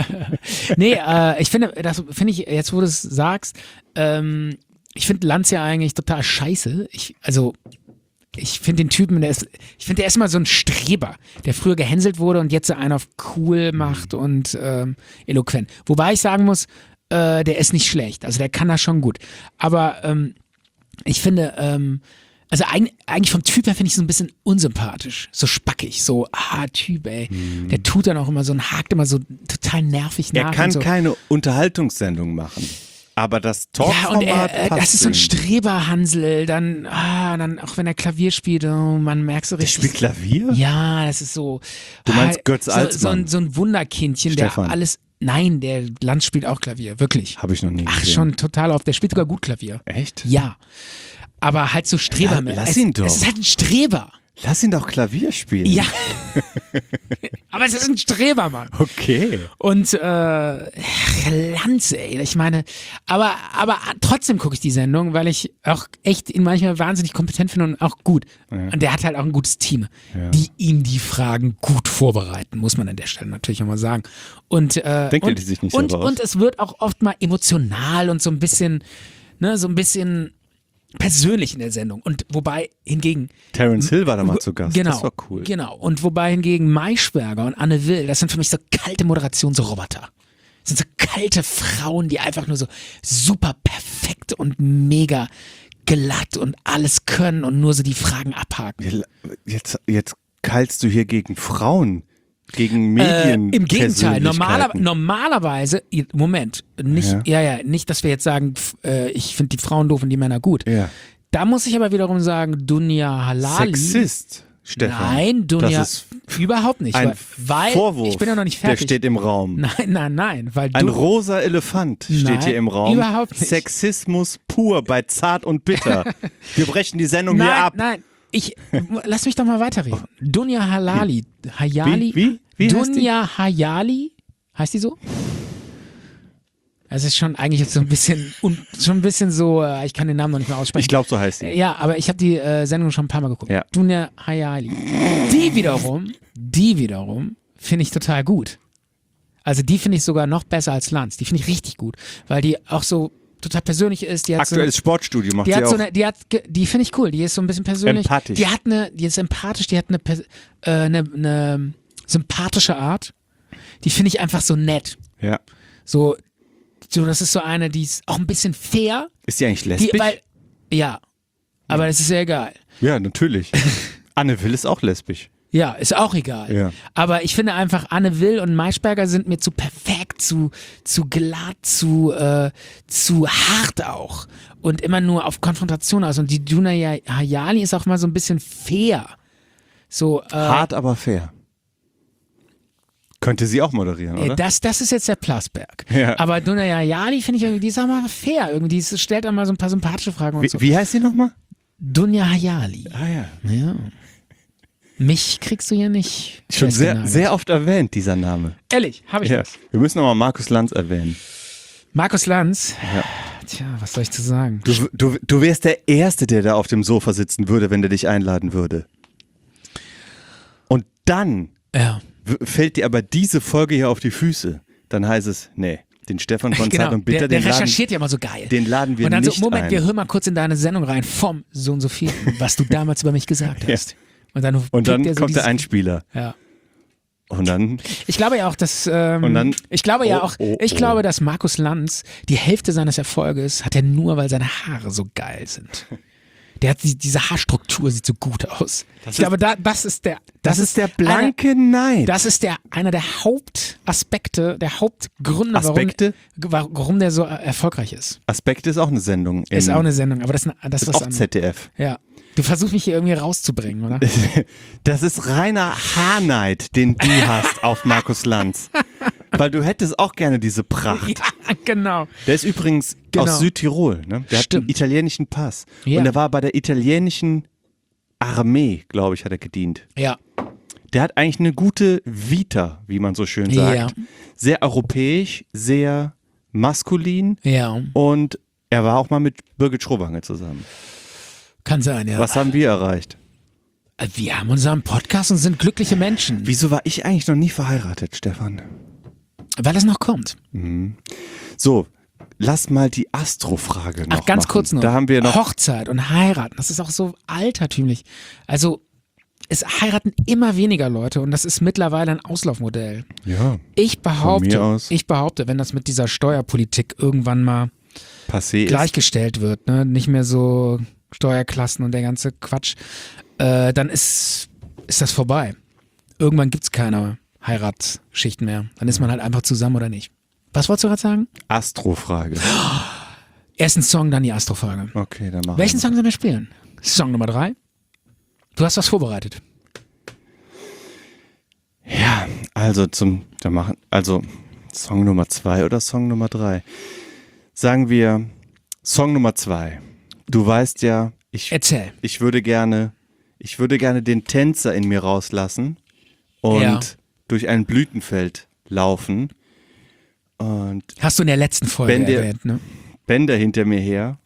Nee, äh, ich finde, das finde ich, jetzt wo du es sagst, ähm, ich finde Lanz ja eigentlich total scheiße. Ich, also, ich finde den Typen, der ist, ich finde, der ist immer so ein Streber, der früher gehänselt wurde und jetzt so einen auf cool macht und ähm, eloquent. Wobei ich sagen muss, äh, der ist nicht schlecht. Also der kann das schon gut. Aber ähm, ich finde, ähm, also eig eigentlich vom Typ her finde ich so ein bisschen unsympathisch. So spackig, so, ah, Typ, ey. Der tut dann auch immer so und hakt immer so total nervig nach. Er kann und so. keine Unterhaltungssendung machen. Aber das Ja, und Talkformat er, äh, passt das ist so ein irgendwie. Streberhansel, dann, ah, dann, auch wenn er Klavier spielt, oh, man merkt so Der richtig. spielt Klavier? Ja, das ist so. Du meinst ah, Götz so, so, Alsmann? ein, so ein Wunderkindchen, Stefan. der alles. Nein, der Lanz spielt auch Klavier, wirklich. Habe ich noch nie Ach, gesehen. schon total auf. Der spielt sogar gut Klavier. Echt? Ja. Aber halt so Streber. La- lass es, ihn doch. Es ist halt ein Streber. Lass ihn doch Klavier spielen. Ja. Aber es ist ein Streber, Mann. Okay. Und äh, Lanz, ey, ich meine, aber, aber trotzdem gucke ich die Sendung, weil ich auch echt ihn manchmal wahnsinnig kompetent finde und auch gut. Und der hat halt auch ein gutes Team, die ihm die Fragen gut vorbereiten, muss man an der Stelle natürlich auch mal sagen. Und, äh, Denkt er und, die sich nicht und, selber aus? und es wird auch oft mal emotional und so ein bisschen, ne, so ein bisschen persönlich in der Sendung. Und wobei hingegen Terence Hill war da mal zu Gast. Genau, Das war cool. Genau. Und wobei hingegen Maischberger und Anne Will, das sind für mich so kalte Moderationsroboter. Das sind so kalte Frauen, die einfach nur so super perfekt und mega glatt und alles können und nur so die Fragen abhaken. Jetzt, jetzt keilst du hier gegen Frauen, gegen Äh, Medien. Im Gegenteil, normaler, Persönlichkeiten. normalerweise, Moment, nicht, ja, ja, nicht, dass wir jetzt sagen, f- äh, ich finde die Frauen doof und die Männer gut. Ja. Da muss ich aber wiederum sagen, Dunja Halali. Sexist, Stefan. Nein, Dunja, Das ist überhaupt nicht. ein weil, weil Vorwurf, ich bin ja noch nicht der fertig. steht im Raum. Nein, nein, nein, weil Ein du, rosa Elefant steht Nein, hier im Raum. überhaupt nicht. Sexismus pur bei Zart und Bitter. Wir brechen die Sendung nein, hier ab. nein, ich, lass mich doch mal weiterreden. Dunja Halali, Hayali, Wie? Wie? Wie heißt die? Dunja Hayali, heißt die so? Es ist schon eigentlich jetzt so ein bisschen, un, schon ein bisschen so, äh, ich kann den Namen noch nicht mehr aussprechen. Ich glaube, so heißt sie. Ja, aber ich habe die äh, Sendung schon ein paar Mal geguckt. Ja. Dunja Hayali. Die wiederum, die wiederum finde ich total gut. Also die finde ich sogar noch besser als Lanz. Die finde ich richtig gut, weil die auch so total persönlich ist. Die hat Aktuelles so Sportstudio macht die sie hat auch. so eine, die hat, ge- die finde ich cool. Die ist so ein bisschen persönlich. Empathisch. Die hat eine, die ist empathisch. Die hat eine, pers- äh, eine, eine sympathische Art. Die finde ich einfach so nett. ja. So, so das ist so eine, die ist auch ein bisschen fair. Ist die eigentlich Die, lesbisch? weil, ja, aber das ist ja egal. ja, natürlich. Anne Will ist auch lesbisch. Ja, ist auch egal. Ja. Aber ich finde einfach, Anne Will und Maischberger sind mir zu perfekt gesagt, zu, zu glatt, zu, äh, zu hart auch. Und immer nur auf Konfrontation aus. Und die Duna Hayali ist auch mal so ein bisschen fair. So, äh, Hart, aber fair. Könnte sie auch moderieren, oder? Das, das ist jetzt der Plasberg. Ja. Aber Duna Hayali finde ich irgendwie, die ist auch mal fair. Irgendwie, die stellt auch mal so ein paar sympathische Fragen und Wie, so. wie heißt sie nochmal? Dunja Hayali. Ah ja. Ja. Mich kriegst du ja nicht. Schon sehr, festgenagelt. sehr oft erwähnt, dieser Name. Ehrlich, habe ich Ja. das. Wir müssen nochmal Markus Lanz erwähnen. Markus Lanz. Ja. Tja, was soll ich zu sagen? Du, du, du wärst der Erste, der da auf dem Sofa sitzen würde, wenn der dich einladen würde. Und dann Ja. w- fällt dir aber diese Folge hier auf die Füße. Dann heißt es, nee, den Stefan von Zart Genau, und Bitter, der, der den, laden, recherchiert ja immer so geil. den laden wir und dann nicht so, Moment, ein. wir hören mal kurz in deine Sendung rein vom so und so viel, was du damals über mich gesagt Ja. hast. Und dann, Und kriegt dann der so kommt dieses, der Einspieler. Ja. Und dann, Ich glaube ja auch, dass ähm, Und dann- ich glaube ja Oh, auch, oh, ich oh. glaube, dass Markus Lanz die Hälfte seines Erfolges hat er nur, weil seine Haare so geil sind. Der hat die, diese Haarstruktur sieht so gut aus. ich ist- glaube, da, das ist der, das, ist der einer, blanke Neid. das ist der einer der Hauptaspekte, der Hauptgründe, Aspekte? warum, warum der so erfolgreich ist. Aspekt ist auch eine Sendung. Ist in- auch eine Sendung, aber das, ist eine- das ist ist was auch anderes. Z D F. Ja. Du versuchst mich hier irgendwie rauszubringen, oder? Das ist reiner Haarneid, den du hast auf Markus Lanz. Weil du hättest auch gerne diese Pracht. Ja, genau. Der ist übrigens Genau. aus Südtirol. Ne? Der hat Stimmt. einen italienischen Pass. Ja. Und er war bei der italienischen Armee, glaube ich, hat er gedient. Ja. Der hat eigentlich eine gute Vita, wie man so schön sagt. Ja. Sehr europäisch, sehr maskulin. Ja. Und er war auch mal mit Birgit Schrowange zusammen. Kann sein, ja. Was haben wir erreicht? Wir haben unseren Podcast und sind glückliche Menschen. Wieso war ich eigentlich noch nie verheiratet, Stefan? Weil es noch kommt. So, lass mal die Astro-Frage noch Ach, ganz machen. kurz noch. Da haben wir noch. Hochzeit und heiraten, das ist auch so altertümlich. Also, es heiraten immer weniger Leute und das ist mittlerweile ein Auslaufmodell. Ja, Ich behaupte, mir aus. ich behaupte, wenn das mit dieser Steuerpolitik irgendwann mal passé ist. gleichgestellt wird, ne, nicht mehr so Steuerklassen und der ganze Quatsch, äh, dann ist, ist das vorbei. Irgendwann gibt's keine Heiratsschichten mehr. Dann ist man halt einfach zusammen oder nicht. Was wolltest du gerade sagen? Astro-Frage. Erst ein Song, dann die Astro-Frage. Okay, dann machen Welchen wir. Song sollen wir spielen? Song Nummer drei? Du hast was vorbereitet. Ja, also zum, da machen, also Song Nummer zwei oder Song Nummer drei? Sagen wir Song Nummer zwei. Du weißt ja, ich, Erzähl. ich würde gerne, ich würde gerne den Tänzer in mir rauslassen und Ja. durch ein Blütenfeld laufen und Hast du in der letzten Folge Wenn der- erwähnt, ne? Bänder hinter mir her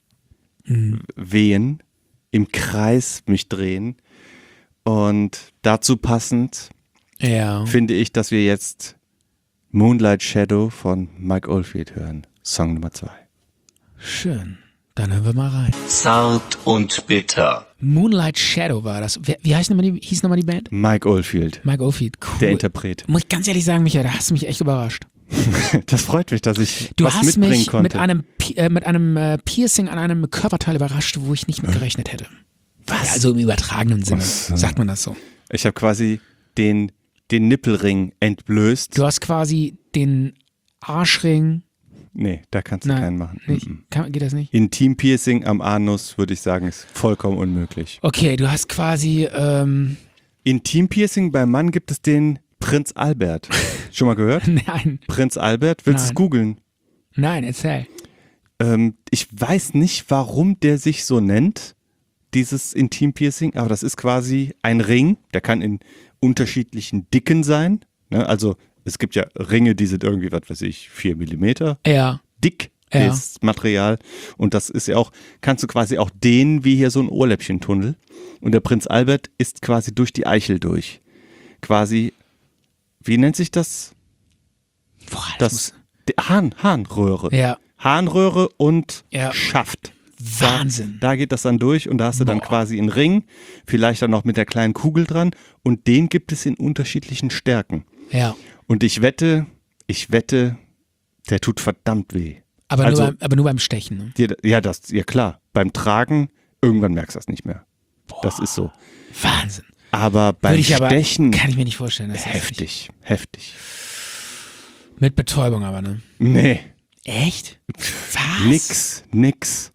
wehen, im Kreis mich drehen und dazu passend Ja. finde ich, dass wir jetzt Moonlight Shadow von Mike Oldfield hören. Song Nummer zwei. Schön. Dann hören wir mal rein. Zart und bitter. Moonlight Shadow war das. Wer, wie heißt nochmal die, hieß nochmal die Band? Mike Oldfield, Mike Oldfield. Cool. der Interpret. Muss ich ganz ehrlich sagen, Michael, da hast du mich echt überrascht. Das freut mich, dass ich Du was hast mitbringen mich konnte. mit einem, Pi- äh, mit einem äh, Piercing an einem Körperteil überrascht, wo ich nicht mit gerechnet hätte. Was? Also im übertragenen Sinne, Was, äh, sagt man das so. Ich habe quasi den, den Nippelring entblößt. Du hast quasi den Arschring. Nee, da kannst du Nein, keinen machen. nicht. Mhm. Kann, geht das nicht? Intim-Piercing am Anus, würde ich sagen, ist vollkommen unmöglich. Okay, du hast quasi, ähm, Intim-Piercing beim Mann gibt es den Prinz Albert. Schon mal gehört? nein, Prinz Albert? Willst du es Nein. googeln? nein, erzähl. Ähm, ich weiß nicht, warum der sich so nennt, dieses Intim-Piercing, aber das ist quasi ein Ring, der kann in unterschiedlichen Dicken sein. Ne? Also es gibt ja Ringe, die sind irgendwie, was weiß ich, vier Millimeter Ja, dick Ja. ist Material. Und das ist ja auch, kannst du quasi auch dehnen wie hier so ein Ohrläppchentunnel. Und der Prinz Albert ist quasi durch die Eichel durch. Quasi, wie nennt sich das? boah, Das die Hahn, Harnröhre. Ja. Harnröhre und Ja. Schaft. Wahnsinn. Da geht das dann durch und da hast du dann Boah. quasi einen Ring, vielleicht dann noch mit der kleinen Kugel dran und den gibt es in unterschiedlichen Stärken. Ja, Und ich wette, ich wette, der tut verdammt weh. aber, Also- nur, beim, aber nur beim Stechen. Ne? Dir- Ja, das, ja klar. Beim Tragen, irgendwann merkst du das nicht mehr. Das ist so. Wahnsinn. Aber beim Würde ich aber, Stechen, kann ich mir nicht vorstellen. Das ist heftig, heftig. Mit Betäubung aber, ne? Nee, Echt? Was? nix, nix.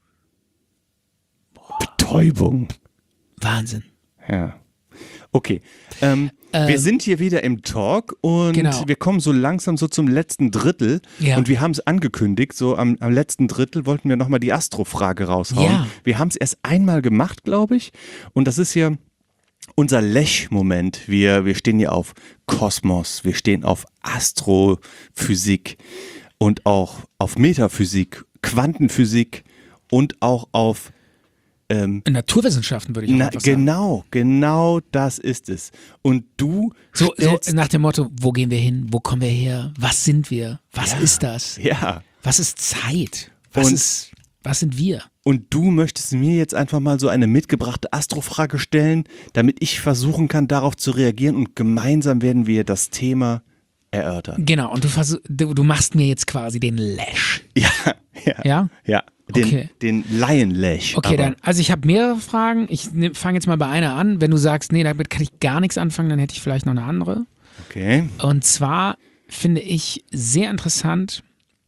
Betäubung. Wahnsinn. Ja. Okay. Ähm, wir sind hier wieder im Talk und Genau. wir kommen so langsam so zum letzten Drittel. Ja. Und wir haben es angekündigt, so am, am letzten Drittel wollten wir nochmal die Astro-Frage raushauen. Ja. Wir haben es erst einmal gemacht, glaube ich. Und das ist hier unser Lech-Moment. Wir, wir stehen hier auf Kosmos, wir stehen auf Astrophysik und auch auf Metaphysik, Quantenphysik und auch auf ähm, Naturwissenschaften würde ich auch na, einfach sagen. genau, genau das ist es. Und du So, so stellst, nach dem Motto, wo gehen wir hin? Wo kommen wir her? Was sind wir? Was Ja. ist das? ja, Was ist Zeit? Was Und- ist, was sind wir? und du möchtest mir jetzt einfach mal so eine mitgebrachte Astrofrage stellen, damit ich versuchen kann, darauf zu reagieren und gemeinsam werden wir das Thema erörtern. Genau, und du, versuch, du, du machst mir jetzt quasi den Lash. Ja, ja, Ja? ja. Den, Okay. den Lion-Lash. Okay, aber- dann, also ich habe mehrere Fragen. Ich fange jetzt mal bei einer an. Wenn du sagst, nee, damit kann ich gar nichts anfangen, dann hätte ich vielleicht noch eine andere. Okay. Und zwar finde ich sehr interessant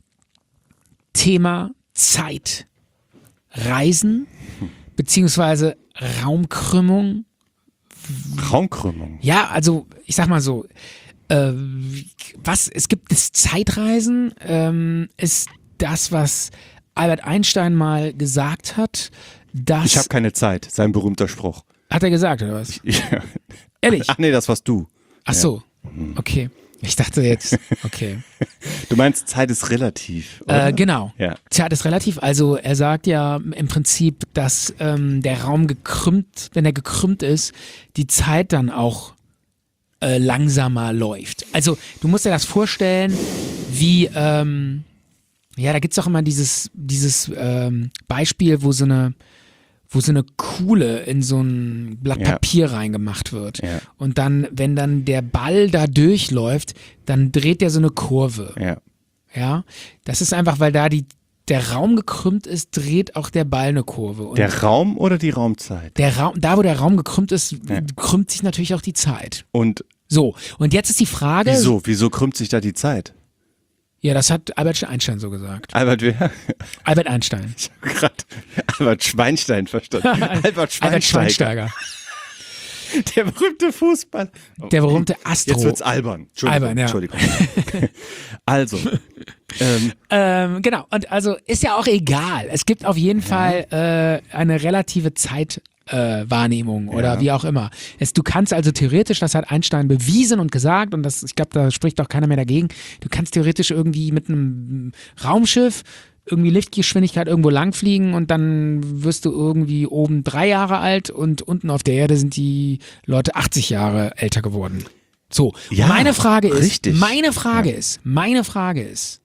Thema Zeit. Reisen beziehungsweise Raumkrümmung. Raumkrümmung. Ja, also ich sag mal so, äh, was, es gibt das Zeitreisen, ähm, ist das, was Albert Einstein mal gesagt hat, dass, Ich habe keine Zeit, sein berühmter Spruch. hat er gesagt, oder was? Ja. Ehrlich? Ach nee, das warst du. Ach so, okay. Ich dachte jetzt, okay. Du meinst, Zeit ist relativ. Oder? Äh, genau. Ja. Zeit ist relativ. Also er sagt ja im Prinzip, dass ähm, der Raum gekrümmt, wenn er gekrümmt ist, die Zeit dann auch äh, langsamer läuft. Also du musst dir das vorstellen, wie, ähm, ja, da gibt's doch immer dieses, dieses ähm, Beispiel, wo so eine wo so eine Kuhle in so ein Blatt Ja. Papier reingemacht wird. Ja. Und dann, wenn dann der Ball da durchläuft, dann dreht der so eine Kurve. Ja. Ja, das ist einfach, weil da die, der Raum gekrümmt ist, dreht auch der Ball eine Kurve. Und Der Raum oder die Raumzeit? der Raum, da wo der Raum gekrümmt ist, Ja. krümmt sich natürlich auch die Zeit. Und So, und jetzt ist die Frage. wieso? Wieso krümmt sich da die Zeit? Ja, das hat Albert Einstein so gesagt. Albert wer? Albert Einstein. Ich habe gerade Albert Schweinstein verstanden. Albert Albert Schweinsteiger. Schweinsteiger. Der berühmte Fußball. Der berühmte Astro. Jetzt wird's albern. Entschuldigung. Albern, ja. Entschuldigung. Also, ähm, Ähm, genau, und also ist ja auch egal. Es gibt auf jeden Fall äh, eine relative Zeitwahrnehmung äh, Wahrnehmung oder Ja. wie auch immer. Es, du kannst also theoretisch, das hat Einstein bewiesen und gesagt, und das, ich glaube, da spricht auch keiner mehr dagegen, du kannst theoretisch irgendwie mit einem Raumschiff irgendwie Lichtgeschwindigkeit irgendwo langfliegen und dann wirst du irgendwie oben drei Jahre alt und unten auf der Erde sind die Leute achtzig Jahre älter geworden. So, Ja, meine Frage ist, richtig. meine Frage ist, meine Frage ist,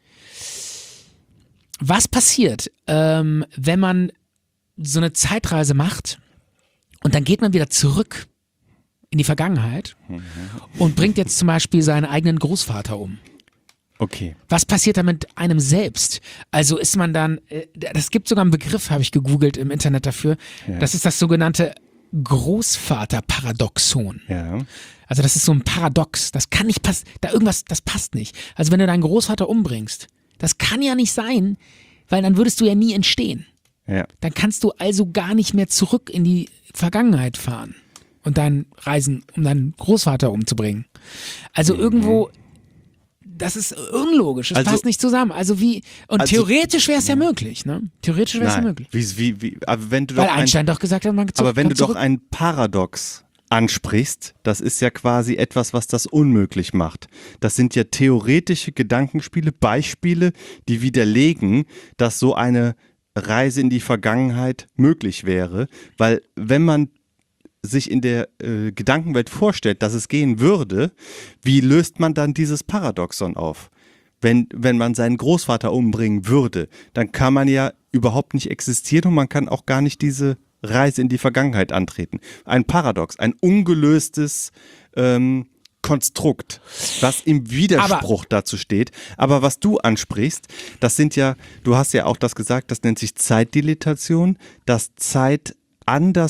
was passiert, ähm, wenn man so eine Zeitreise macht und dann geht man wieder zurück in die Vergangenheit und bringt jetzt zum Beispiel seinen eigenen Großvater um? okay. Was passiert da mit einem selbst? Also ist man dann, äh, das gibt sogar einen Begriff, habe ich gegoogelt im Internet dafür, Ja. das ist das sogenannte Großvaterparadoxon. Ja. Also das ist so ein Paradox, das kann nicht passen, da irgendwas, das passt nicht. Also wenn du deinen Großvater umbringst, das kann ja nicht sein, weil dann würdest du ja nie entstehen. Ja. Dann kannst du also gar nicht mehr zurück in die Vergangenheit fahren und dann reisen, um deinen Großvater umzubringen. Also irgendwo, das ist unlogisch, das Also- passt nicht zusammen. Also wie, und Also- theoretisch wäre es ja möglich, ne? Theoretisch wäre es ja Nein. möglich. Wie, wie, wie, aber wenn du Weil doch ein, Einstein doch gesagt hat, man kann aber wenn du zurück. doch ein Paradox ansprichst, das ist ja quasi etwas, was das unmöglich macht. Das sind ja theoretische Gedankenspiele, Beispiele, die widerlegen, dass so eine Reise in die Vergangenheit möglich wäre, weil wenn man sich in der äh, Gedankenwelt vorstellt, dass es gehen würde, wie löst man dann dieses Paradoxon auf? Wenn, wenn man seinen Großvater umbringen würde, dann kann man ja überhaupt nicht existieren und man kann auch gar nicht diese Reise in die Vergangenheit antreten. Ein Paradox, ein ungelöstes ähm, Konstrukt, das im Widerspruch dazu steht. Aber was du ansprichst, das sind ja, du hast ja auch das gesagt, das nennt sich Zeitdilatation, dass Zeit anders ver-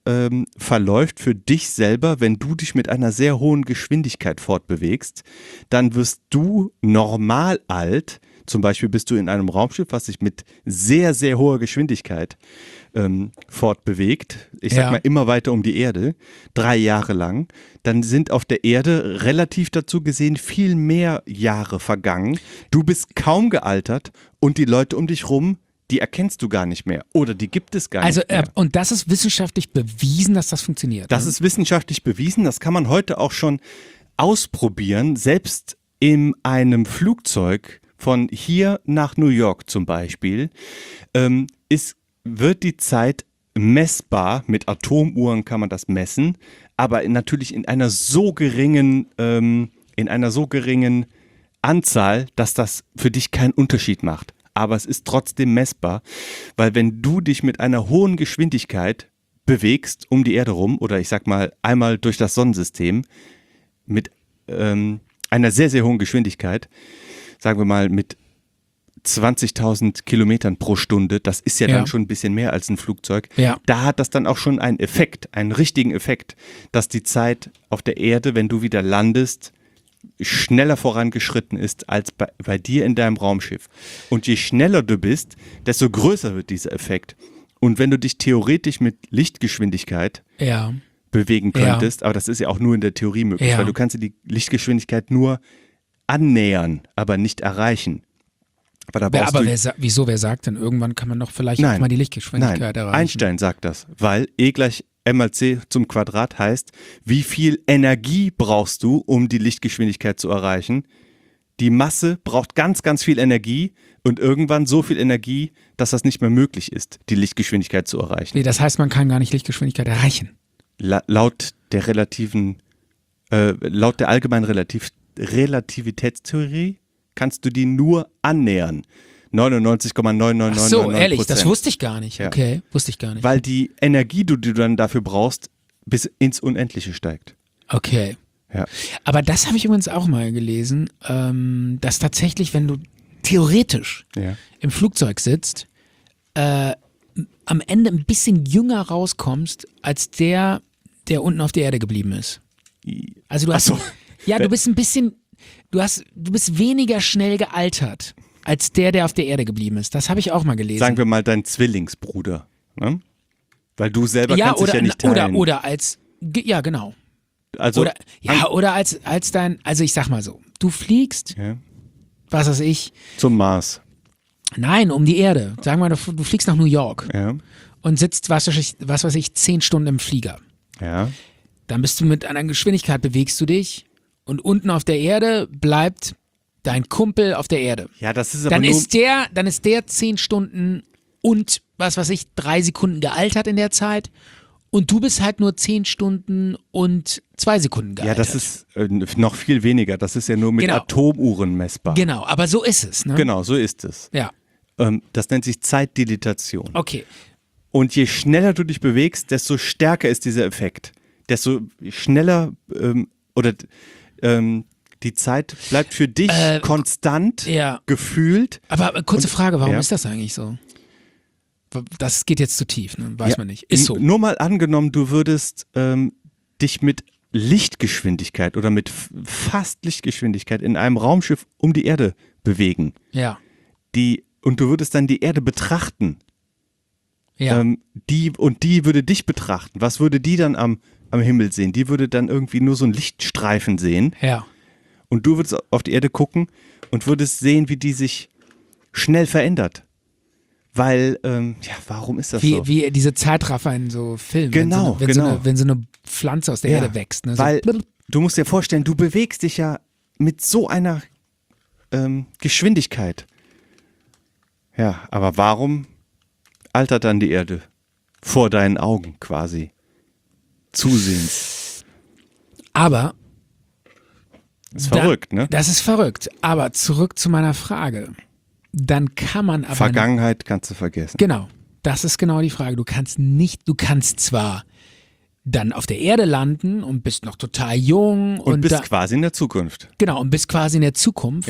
ähm, verläuft für dich selber, wenn du dich mit einer sehr hohen Geschwindigkeit fortbewegst, dann wirst du normal alt. Zum Beispiel bist du in einem Raumschiff, was sich mit sehr, sehr hoher Geschwindigkeit ähm, fortbewegt. Ich sag Ja. mal immer weiter um die Erde, drei Jahre lang. Dann sind auf der Erde relativ dazu gesehen viel mehr Jahre vergangen. Du bist kaum gealtert und die Leute um dich rum, die erkennst du gar nicht mehr oder die gibt es gar Also, nicht mehr. äh, und das ist wissenschaftlich bewiesen, dass das funktioniert. Das ne? ist wissenschaftlich bewiesen, das kann man heute auch schon ausprobieren, selbst in einem Flugzeug von hier nach New York zum Beispiel, ähm, ist, wird die Zeit messbar, mit Atomuhren kann man das messen, aber in, natürlich in einer so geringen, ähm, in einer so geringen Anzahl, dass das für dich keinen Unterschied macht. Aber es ist trotzdem messbar, weil wenn du dich mit einer hohen Geschwindigkeit bewegst um die Erde rum oder ich sag mal einmal durch das Sonnensystem mit ähm, einer sehr, sehr hohen Geschwindigkeit, sagen wir mal mit zwanzigtausend Kilometern pro Stunde, das ist ja, Ja. dann schon ein bisschen mehr als ein Flugzeug, Ja. da hat das dann auch schon einen Effekt, einen richtigen Effekt, dass die Zeit auf der Erde, wenn du wieder landest, schneller vorangeschritten ist als bei, bei dir in deinem Raumschiff. Und je schneller du bist, desto größer wird dieser Effekt. Und wenn du dich theoretisch mit Lichtgeschwindigkeit Ja. bewegen Ja. könntest, aber das ist ja auch nur in der Theorie möglich, Ja. weil du kannst dir die Lichtgeschwindigkeit nur annähern, aber nicht erreichen. Aber da Wer, brauchst aber du wer, sa- wieso, wer sagt denn, irgendwann kann man doch vielleicht Nein. auch mal die Lichtgeschwindigkeit Nein, erreichen? Einstein sagt das, weil E gleich M mal C zum Quadrat heißt, wie viel Energie brauchst du, um die Lichtgeschwindigkeit zu erreichen? Die Masse braucht ganz, ganz viel Energie und irgendwann so viel Energie, dass das nicht mehr möglich ist, die Lichtgeschwindigkeit zu erreichen. Nee, das heißt, man kann gar nicht Lichtgeschwindigkeit erreichen. La laut der relativen, äh, laut der allgemeinen Relativ Relativitätstheorie kannst du die nur annähern. neunundneunzig Komma neun neun Ach neun so, neun neun ehrlich, das Prozent. wusste ich gar nicht. Ja. Okay, wusste ich gar nicht. Weil die Energie, die du dann dafür brauchst, bis ins Unendliche steigt. Okay. Ja. Aber das habe ich übrigens auch mal gelesen, ähm, dass tatsächlich, wenn du theoretisch Ja. im Flugzeug sitzt, äh, am Ende ein bisschen jünger rauskommst, als der, der unten auf der Erde geblieben ist. Also du hast, Ach so. ja, du bist ein bisschen, du hast, du bist weniger schnell gealtert, als der, der auf der Erde geblieben ist. Das habe ich auch mal gelesen. Sagen wir mal dein Zwillingsbruder. Ne? Weil du selber ja, kannst oder, dich ja nicht oder, teilen. oder als, ge- ja, genau. also, Oder, ja, oder als, als dein, also ich sag mal so, du fliegst, ja, was weiß ich, zum Mars. nein, um die Erde. Sagen wir mal, du, du fliegst nach New York Ja, und sitzt, was weiß ich, was weiß ich, zehn Stunden im Flieger. ja. Dann bist du mit einer Geschwindigkeit, bewegst du dich und unten auf der Erde bleibt dein Kumpel auf der Erde. Ja, das ist aber Dann nur... ist der, dann ist der zehn Stunden und was weiß ich, drei Sekunden gealtert in der Zeit und du bist halt nur zehn Stunden und zwei Sekunden ja, gealtert. das ist äh, noch viel weniger. Das ist ja nur mit Genau. Atomuhren messbar. Genau, aber so ist es, ne? Genau, so ist es. Ja, Ähm, das nennt sich Zeitdilatation. okay. Und je schneller du dich bewegst, desto stärker ist dieser Effekt. Desto schneller ähm, oder ähm, die Zeit bleibt für dich Äh, konstant ja. gefühlt. Aber äh, kurze Und- Frage, warum ja. ist das eigentlich so? Das geht jetzt zu tief, ne? Weiß Ja, man nicht. Ist so. n- Nur mal angenommen, du würdest ähm, dich mit Lichtgeschwindigkeit oder mit f- fast Lichtgeschwindigkeit in einem Raumschiff um die Erde bewegen. Ja, Die, und du würdest dann die Erde betrachten. ja. Ähm, die, und die würde dich betrachten. Was würde die dann am, am Himmel sehen? Die würde dann irgendwie nur so einen Lichtstreifen sehen. ja. Und du würdest auf die Erde gucken und würdest sehen, wie die sich schnell verändert. Weil, ähm, ja, warum ist das Wie, so? wie diese Zeitraffer in so Filmen. Genau, wenn so eine, wenn, genau. So eine, wenn so eine Pflanze aus der Ja, Erde wächst. Ne? So Weil blub. du musst dir vorstellen, du bewegst dich ja mit so einer ähm, Geschwindigkeit. Ja, aber warum altert dann die Erde? Vor deinen Augen quasi. Zusehends. Aber Ist da- verrückt, ne? Das ist verrückt. Aber zurück zu meiner Frage. Dann kann man aber Vergangenheit kannst du vergessen. Genau, das ist genau die Frage. Du kannst nicht, du kannst zwar dann auf der Erde landen und bist noch total jung Und, und, bist da, quasi in der Zukunft. genau und bist quasi in der Zukunft,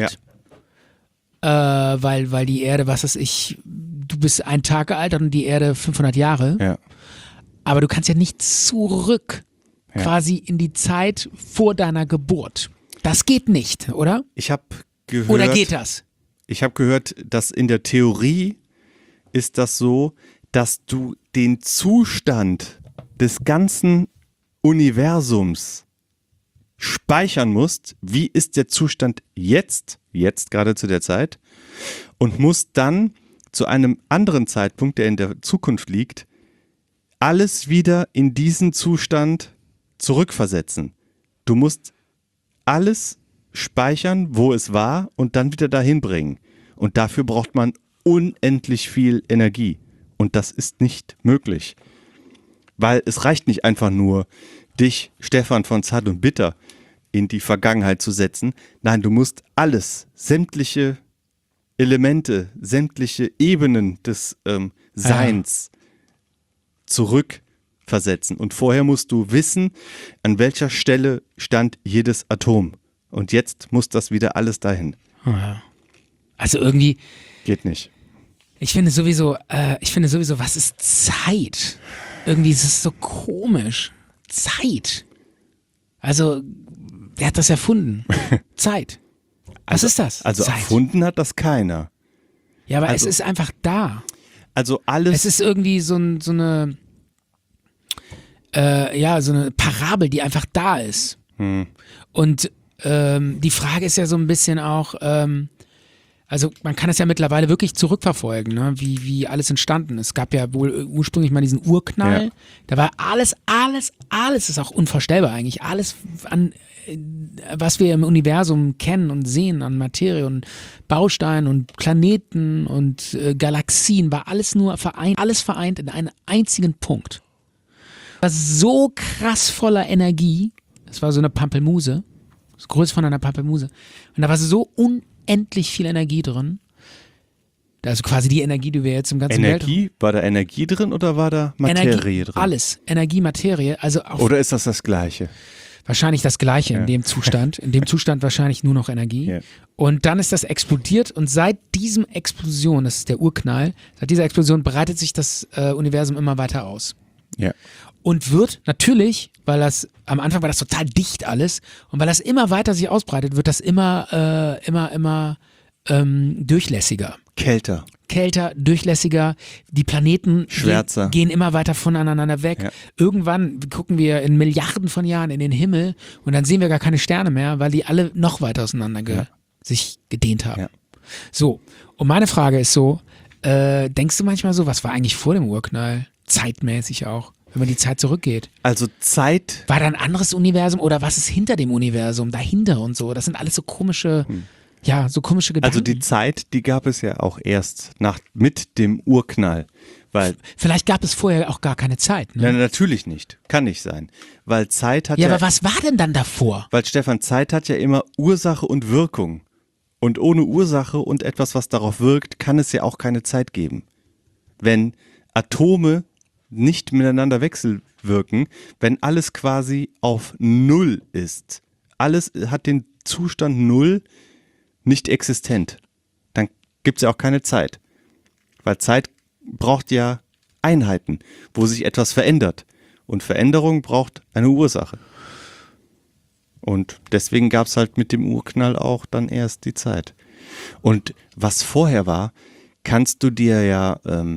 Ja. äh, weil weil die Erde, was weiß ich, du bist einen Tag gealtert und die Erde fünfhundert Jahre. Ja. aber du kannst ja nicht zurück, Ja. quasi in die Zeit vor deiner Geburt. Das geht nicht, oder? Ich habe gehört, Oder geht das? ich habe gehört, dass in der Theorie ist das so, dass du den Zustand des ganzen Universums speichern musst. Wie ist der Zustand jetzt, jetzt gerade zu der Zeit, und musst dann zu einem anderen Zeitpunkt, der in der Zukunft liegt, alles wieder in diesen Zustand zurückversetzen. Du musst alles speichern, wo es war, und dann wieder dahin bringen. Und dafür braucht man unendlich viel Energie. Und das ist nicht möglich. Weil es reicht nicht einfach nur, dich, Stefan von Zart und Bitter, in die Vergangenheit zu setzen. Nein, du musst alles, sämtliche Elemente, sämtliche Ebenen des ähm, Seins ja. zurückversetzen. Und vorher musst du wissen, an welcher Stelle stand jedes Atom. Und jetzt muss das wieder alles dahin. Also irgendwie... Geht nicht. Ich finde sowieso, äh, ich finde sowieso, was ist Zeit? Irgendwie ist es so komisch. Zeit. Also, wer hat das erfunden? Zeit. Was also, ist das? Also Zeit. Erfunden hat das keiner. Ja, aber also, es ist einfach da. Also alles. Es ist irgendwie so, ein, so eine, äh, ja, so eine Parabel, die einfach da ist. Hm. Und ähm, die Frage ist ja so ein bisschen auch, ähm, also man kann es ja mittlerweile wirklich zurückverfolgen, ne? wie, wie alles entstanden ist. Es gab ja wohl ursprünglich mal diesen Urknall. Ja. Da war alles, alles, alles ist auch unvorstellbar eigentlich. Alles, an, was wir im Universum kennen und sehen an Materie und Bausteinen und Planeten und äh, Galaxien, war alles nur vereint, alles vereint in einem einzigen Punkt. War so krass voller Energie. Es war so eine Pampelmuse. Das Größe von einer Pampelmuse. Und da war so unendlich endlich viel Energie drin. Also quasi die Energie, die wir jetzt im ganzen Energie? Welt... War da Energie drin oder war da Materie Energie, drin? Alles. Energie, Materie. Also auf oder ist das das Gleiche? Wahrscheinlich das Gleiche ja. in dem Zustand. In dem Zustand wahrscheinlich nur noch Energie. Ja. Und dann ist das explodiert und seit diesem Explosion, das ist der Urknall, seit dieser Explosion breitet sich das äh, Universum immer weiter aus. Ja. Und wird natürlich, weil das am Anfang war das total dicht alles und weil das immer weiter sich ausbreitet, wird das immer, äh, immer, immer ähm, durchlässiger. Kälter. Kälter, durchlässiger, die Planeten Schwärzer. Gehen, gehen immer weiter voneinander weg. Ja. Irgendwann gucken wir in Milliarden von Jahren in den Himmel und dann sehen wir gar keine Sterne mehr, weil die alle noch weiter auseinander ge- Ja. sich gedehnt haben. Ja. So, und meine Frage ist so, äh, denkst du manchmal so, was war eigentlich vor dem Urknall? Zeitmäßig auch. Wenn man die Zeit zurückgeht. Also Zeit. War da ein anderes Universum oder was ist hinter dem Universum, dahinter und so? Das sind alles so komische, hm. ja, so komische Gedanken. Also die Zeit, die gab es ja auch erst nach, mit dem Urknall. Weil, vielleicht gab es vorher auch gar keine Zeit. Ne? Nein, natürlich nicht. Kann nicht sein. Weil Zeit hat ja, ja... aber was war denn dann davor? Weil Stefan, Zeit hat ja immer Ursache und Wirkung. Und ohne Ursache und etwas, was darauf wirkt, kann es ja auch keine Zeit geben. Wenn Atome nicht miteinander wechselwirken, wenn alles quasi auf Null ist. Alles hat den Zustand Null nicht existent. Dann gibt es ja auch keine Zeit. Weil Zeit braucht ja Einheiten, wo sich etwas verändert. Und Veränderung braucht eine Ursache. Und deswegen gab es halt mit dem Urknall auch dann erst die Zeit. Und was vorher war, kannst du dir ja... Ähm,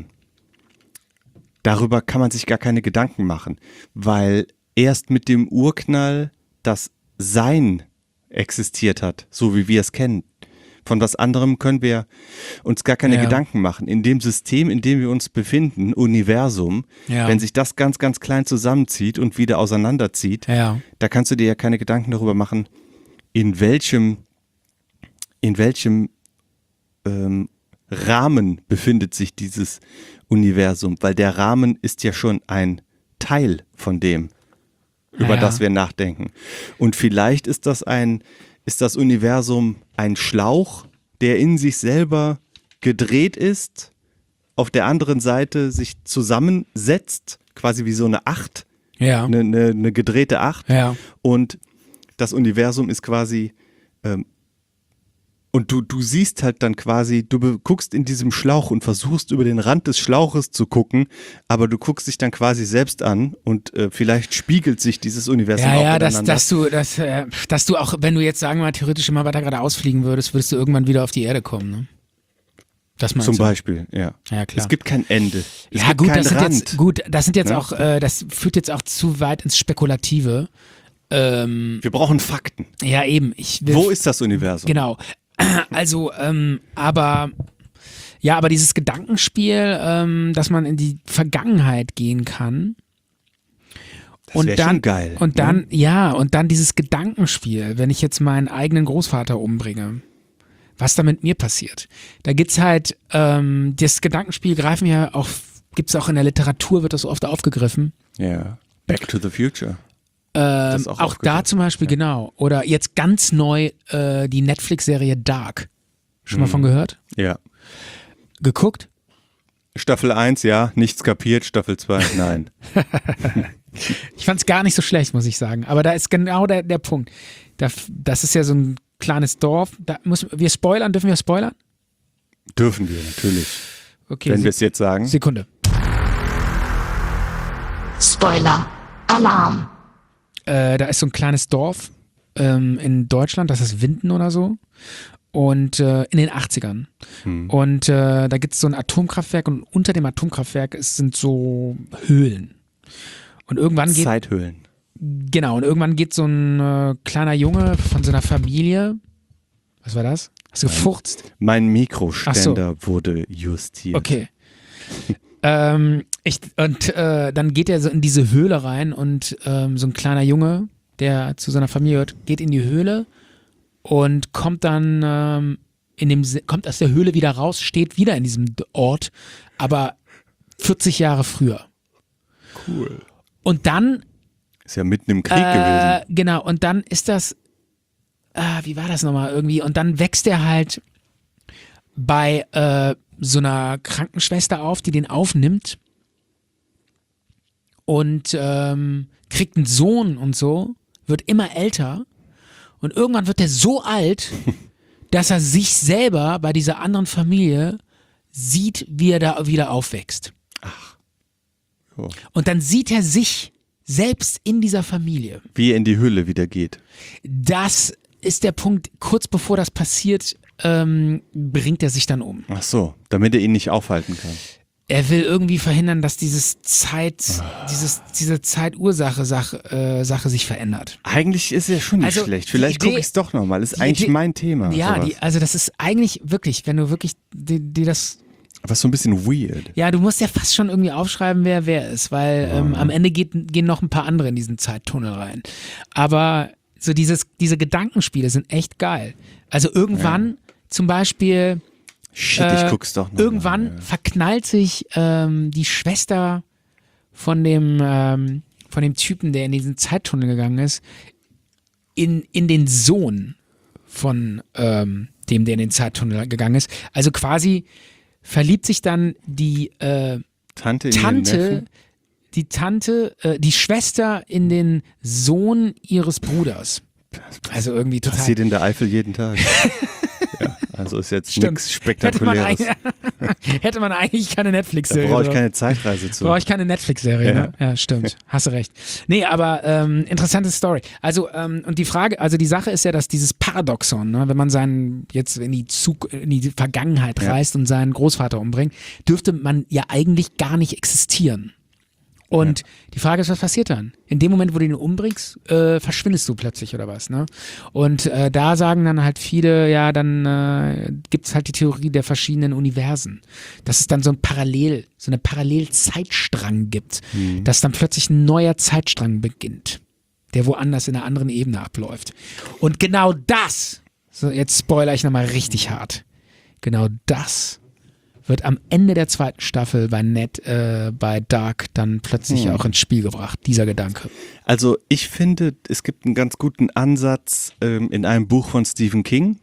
Darüber kann man sich gar keine Gedanken machen, weil erst mit dem Urknall das Sein existiert hat, so wie wir es kennen. Von was anderem können wir uns gar keine ja. Gedanken machen. In dem System, in dem wir uns befinden, Universum, ja. wenn sich das ganz, ganz klein zusammenzieht und wieder auseinanderzieht, ja. da kannst du dir ja keine Gedanken darüber machen, in welchem, in welchem ähm, Rahmen befindet sich dieses Universum, weil der Rahmen ist ja schon ein Teil von dem, über ja. das wir nachdenken. Und vielleicht ist das ein, ist das Universum ein Schlauch, der in sich selber gedreht ist, auf der anderen Seite sich zusammensetzt, quasi wie so eine Acht, ja. eine, eine, eine gedrehte Acht. Ja. Und das Universum ist quasi ähm, Und du, du siehst halt dann quasi, du be- guckst in diesem Schlauch und versuchst über den Rand des Schlauches zu gucken, aber du guckst dich dann quasi selbst an und äh, vielleicht spiegelt sich dieses Universum Ja, auch ja, dass, miteinander. dass du, dass, äh, dass du auch, wenn du jetzt sagen wir mal theoretisch immer weiter geradeaus fliegen würdest, würdest du irgendwann wieder auf die Erde kommen, ne? Das meinst Zum du? Beispiel, ja. Ja, klar. Es gibt kein Ende. Es Ja, gibt gut, keinen das sind Rand. jetzt, gut, das sind jetzt Ne? auch, äh, das führt jetzt auch zu weit ins Spekulative. Ähm, Wir brauchen Fakten. ja, eben. Ich will, Wo ist das Universum? Genau. Also, ähm, aber ja, aber dieses Gedankenspiel, ähm, dass man in die Vergangenheit gehen kann. Das und wär dann, schon geil, Und ne? dann, ja, und dann dieses Gedankenspiel, wenn ich jetzt meinen eigenen Großvater umbringe, was da mit mir passiert. Da gibt's halt, ähm, das Gedankenspiel greifen ja auch, gibt's auch in der Literatur, wird das oft aufgegriffen. Ja. Back to the Future. Ähm, Das ist auch auch da aufgegriffen, zum Beispiel, genau. Oder jetzt ganz neu äh, die Netflix-Serie Dark. Schon Mhm. mal von gehört? Ja. Geguckt? Staffel eins, ja, nichts kapiert. Staffel zwei, nein. Ich fand's gar nicht so schlecht, muss ich sagen. Aber da ist genau der, der Punkt. Da, das ist ja so ein kleines Dorf. Da muss, wir spoilern, dürfen wir spoilern? Dürfen wir, natürlich. Okay, Wenn Se- wir es jetzt sagen. Sekunde. Spoiler. Alarm. Äh, da ist so ein kleines Dorf ähm, in Deutschland, das ist Winden oder so. Und äh, in den achtzigern. Hm. Und äh, da gibt es so ein Atomkraftwerk und unter dem Atomkraftwerk ist, sind so Höhlen. Und irgendwann geht Zeithöhlen. Genau, und irgendwann geht so ein äh, kleiner Junge von so einer Familie. Was war das? Hast du gefurzt? Mein Mikroständer wurde justiert. Okay. ähm, ich, und äh, dann geht er so in diese Höhle rein und ähm, so ein kleiner Junge, der zu seiner Familie gehört, geht in die Höhle und kommt dann ähm, in dem, Se- kommt aus der Höhle wieder raus, steht wieder in diesem D- Ort, aber vierzig Jahre früher. Cool. Und dann Ist ja mitten im Krieg Äh, gewesen. genau, und dann ist das, ah, wie war das nochmal irgendwie? Und dann wächst er halt bei äh, so einer Krankenschwester auf, die den aufnimmt und ähm, kriegt einen Sohn und so, wird immer älter und irgendwann wird er so alt, dass er sich selber bei dieser anderen Familie sieht, wie er da wieder aufwächst. So. Und dann sieht er sich selbst in dieser Familie. Wie er in die Höhle wieder geht. Das ist der Punkt, kurz bevor das passiert, ähm, bringt er sich dann um. Ach so, damit er ihn nicht aufhalten kann. Er will irgendwie verhindern, dass dieses Zeit, dieses, diese Zeitursache Sache, äh, Sache sich verändert. Eigentlich ist er schon nicht Also, schlecht. die Vielleicht Idee- gucke ich es doch nochmal. Ist die eigentlich Idee- mein Thema. Ja, sowas. die, also das ist eigentlich wirklich, wenn du wirklich dir die das, Was so ein bisschen weird. ja, du musst ja fast schon irgendwie aufschreiben, wer wer ist, weil ähm, am Ende geht, gehen noch ein paar andere in diesen Zeittunnel rein. Aber so dieses, diese Gedankenspiele sind echt geil. Also irgendwann zum Beispiel Shit, Äh, ich guck's doch noch irgendwann mal, ja. verknallt sich ähm, die Schwester von dem, ähm, von dem Typen, der in diesen Zeittunnel gegangen ist, in, in den Sohn von ähm, dem, der in den Zeittunnel gegangen ist. Also quasi verliebt sich dann die äh, Tante, in den Tante, Neffen? die Tante, äh, die Schwester in den Sohn ihres Bruders. Also irgendwie total. Passiert in der Eifel jeden Tag. Ja, also ist jetzt Stimmt. nichts Hätte man, Spektakuläres. eigentlich, hätte man eigentlich keine Da Netflix-Serie. brauche ich draus. keine Zeitreise zu. Brauche ich keine Netflix-Serie, ne? Ja, stimmt. Hast du recht. Nee, aber ähm, interessante Story. Also, ähm, und die Frage, also die Sache ist ja, dass dieses Paradoxon, ne, wenn man seinen jetzt in die Zug, in die Vergangenheit Ja. reist und seinen Großvater umbringt, dürfte man ja eigentlich gar nicht existieren. Und die Frage ist, was passiert dann? In dem Moment, wo du ihn umbringst, äh, verschwindest du plötzlich oder was, ne? Und äh, da sagen dann halt viele, ja, dann äh, gibt's halt die Theorie der verschiedenen Universen. Dass es dann so ein Parallel, so eine Parallelzeitstrang gibt, dass dann plötzlich ein neuer Zeitstrang beginnt, der woanders in einer anderen Ebene abläuft. Und genau das, so jetzt spoiler ich nochmal richtig hart, genau das wird am Ende der zweiten Staffel bei Net, äh, bei Dark dann plötzlich Hm. auch ins Spiel gebracht, dieser Gedanke. Also ich finde, es gibt einen ganz guten Ansatz ähm, in einem Buch von Stephen King.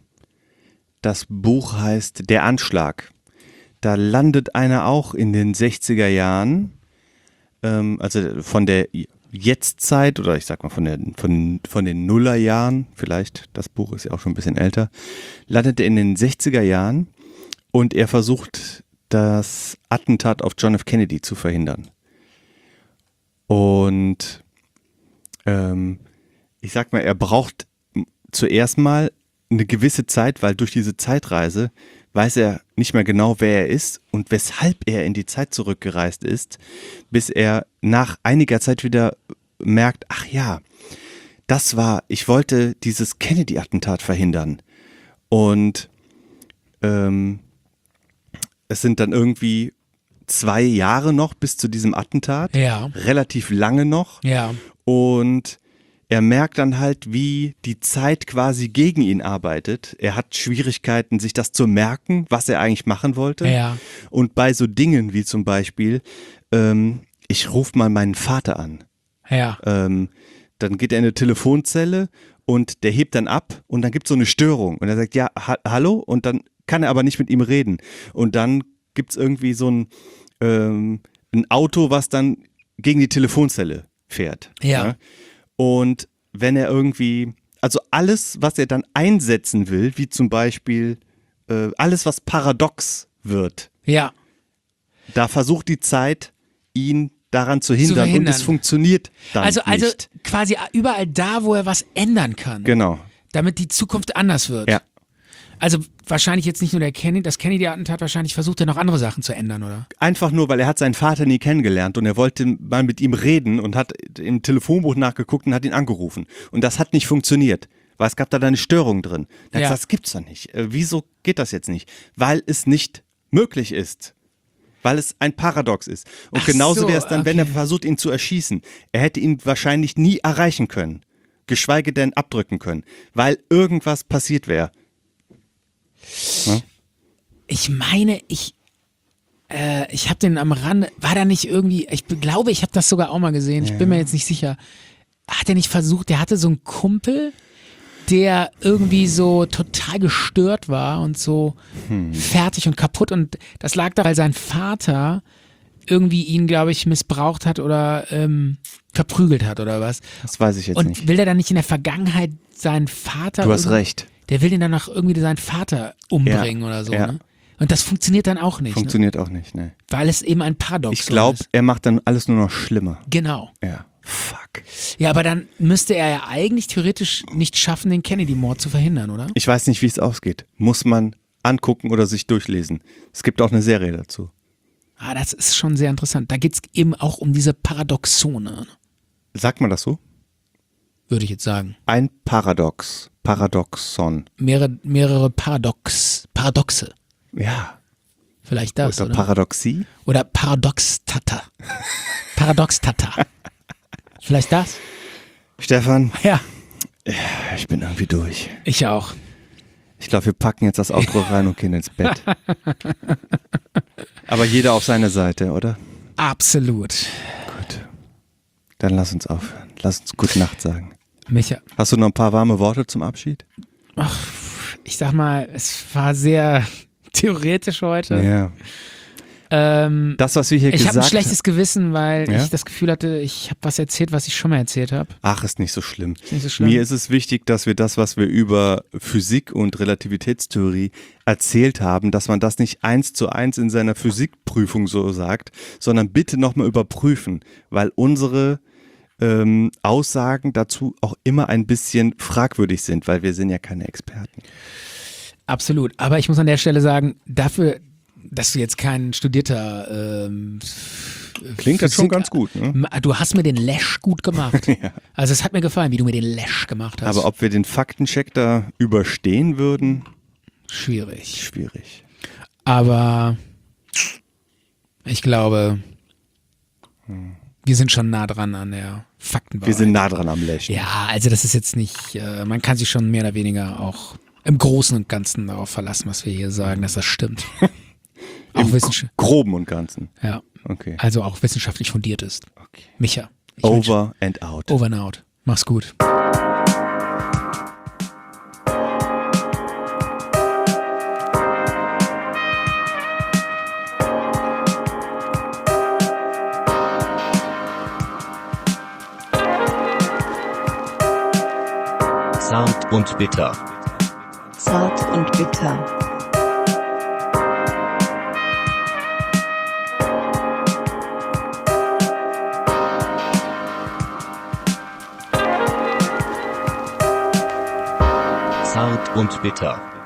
Das Buch heißt Der Anschlag. Da landet einer auch in den sechziger Jahren, ähm, also von der Jetztzeit oder ich sag mal von, der, von, von den Nullerjahren, vielleicht, das Buch ist ja auch schon ein bisschen älter, landet er in den sechziger Jahren und er versucht, das Attentat auf John F. Kennedy zu verhindern. Und ähm, ich sag mal, er braucht zuerst mal eine gewisse Zeit, weil durch diese Zeitreise weiß er nicht mehr genau, wer er ist und weshalb er in die Zeit zurückgereist ist, bis er nach einiger Zeit wieder merkt, ach ja, das war, ich wollte dieses Kennedy-Attentat verhindern. Und ähm, es sind dann irgendwie zwei Jahre noch bis zu diesem Attentat, Ja. relativ lange noch. Ja. Und er merkt dann halt, wie die Zeit quasi gegen ihn arbeitet. Er hat Schwierigkeiten, sich das zu merken, was er eigentlich machen wollte. Ja. Und bei so Dingen wie zum Beispiel, ähm, ich rufe mal meinen Vater an. Ja. Ähm, dann geht er in eine Telefonzelle und der hebt dann ab und dann gibt es so eine Störung. Und er sagt, ja, ha- hallo? Und dann kann er aber nicht mit ihm reden. Und dann gibt es irgendwie so ein, ähm, ein Auto, was dann gegen die Telefonzelle fährt. Ja. Und wenn er irgendwie, also alles, was er dann einsetzen will, wie zum Beispiel äh, alles, was paradox wird, Ja. da versucht die Zeit, ihn daran zu hindern, verhindern. und es funktioniert dann Also, also nicht. quasi überall da, wo er was ändern kann, Genau, damit die Zukunft anders wird. ja. Also wahrscheinlich jetzt nicht nur der Kennedy, das Kennedy-Attentat, wahrscheinlich versucht er noch andere Sachen zu ändern, oder? Einfach nur, weil er hat seinen Vater nie kennengelernt und er wollte mal mit ihm reden und hat im Telefonbuch nachgeguckt und hat ihn angerufen. Und das hat nicht funktioniert, weil es gab da eine Störung drin. Da hat Ja. gesagt, das gibt's doch nicht. Äh, wieso geht das jetzt nicht? Weil es nicht möglich ist. Weil es ein Paradox ist. Und Ach genauso so, wäre es dann, wenn er okay. versucht, ihn zu erschießen. Er hätte ihn wahrscheinlich nie erreichen können. Geschweige denn abdrücken können. Weil irgendwas passiert wäre. Ich meine, ich, äh, ich habe den am Rande, war da nicht irgendwie, ich be- glaube, ich habe das sogar auch mal gesehen, ich bin mir jetzt nicht sicher. Hat er nicht versucht, der hatte so einen Kumpel, der irgendwie so total gestört war und so fertig und kaputt und das lag da, weil sein Vater irgendwie ihn, glaube ich, missbraucht hat oder ähm, verprügelt hat oder was. Das weiß ich jetzt Und nicht. will der dann nicht in der Vergangenheit seinen Vater Du hast irgendwie- recht. Der will den dann noch irgendwie seinen Vater umbringen Ja, oder so, ja. ne? Und das funktioniert dann auch nicht, ne? Funktioniert auch nicht, ne. Weil es eben ein Paradox Ich glaube, ist. er macht dann alles nur noch schlimmer. Genau. Ja. Fuck. Ja, aber dann müsste er ja eigentlich theoretisch nicht schaffen, den Kennedy-Mord zu verhindern, oder? Ich weiß nicht, wie es ausgeht. Muss man angucken oder sich durchlesen. Es gibt auch eine Serie dazu. Ah, das ist schon sehr interessant. Da geht es eben auch um diese Paradoxone, Sagt man das so? würde ich jetzt sagen. Ein Paradox. Paradoxon. Mehrere, mehrere Paradox, Paradoxe. Ja. Vielleicht das, Oder oder? Paradoxie? Oder Paradoxtata. Paradoxtata. Vielleicht das? Stefan, Ja, ich bin irgendwie durch. ich auch. Ich glaube, wir packen jetzt das Outro rein und gehen ins Bett. Aber jeder auf seine Seite, oder? Absolut. Gut. Dann lass uns aufhören. Lass uns Gute Nacht sagen. Micha, Hast du noch ein paar warme Worte zum Abschied? ich sag mal, es war sehr theoretisch heute. Ja. Ähm, Das, was wir hier ich habe gesagt ein schlechtes Gewissen, weil Ja? ich das Gefühl hatte, ich habe was erzählt, was ich schon mal erzählt habe. Ach, ist nicht so schlimm. Ist nicht so schlimm. Mir ist es wichtig, dass wir das, was wir über Physik und Relativitätstheorie erzählt haben, dass man das nicht eins zu eins in seiner Physikprüfung so sagt, sondern bitte nochmal überprüfen, weil unsere ähm, Aussagen dazu auch immer ein bisschen fragwürdig sind, weil wir sind ja keine Experten. Absolut. Aber ich muss an der Stelle sagen, dafür, dass du jetzt kein studierter ähm, Klingt das schon Physik- ganz gut, ne? Ma- Du hast mir den Lash gut gemacht. Also es hat mir gefallen, wie du mir den Lash gemacht hast. Aber ob wir den Faktencheck da überstehen würden, Schwierig. schwierig. Aber ich glaube, wir sind schon nah dran an der Faktenwahrheit. Wir sind nah dran am Lächeln. Ja, also das ist jetzt nicht, äh, man kann sich schon mehr oder weniger auch im Großen und Ganzen darauf verlassen, was wir hier sagen, dass das stimmt. Auch wissenschaftlich. Groben und Ganzen. Ja. Okay. Also auch wissenschaftlich fundiert ist. Okay. Micha. ich wünsch- Over and out. Over and out. Mach's gut. Zart und bitter. Zart und bitter. Zart und bitter.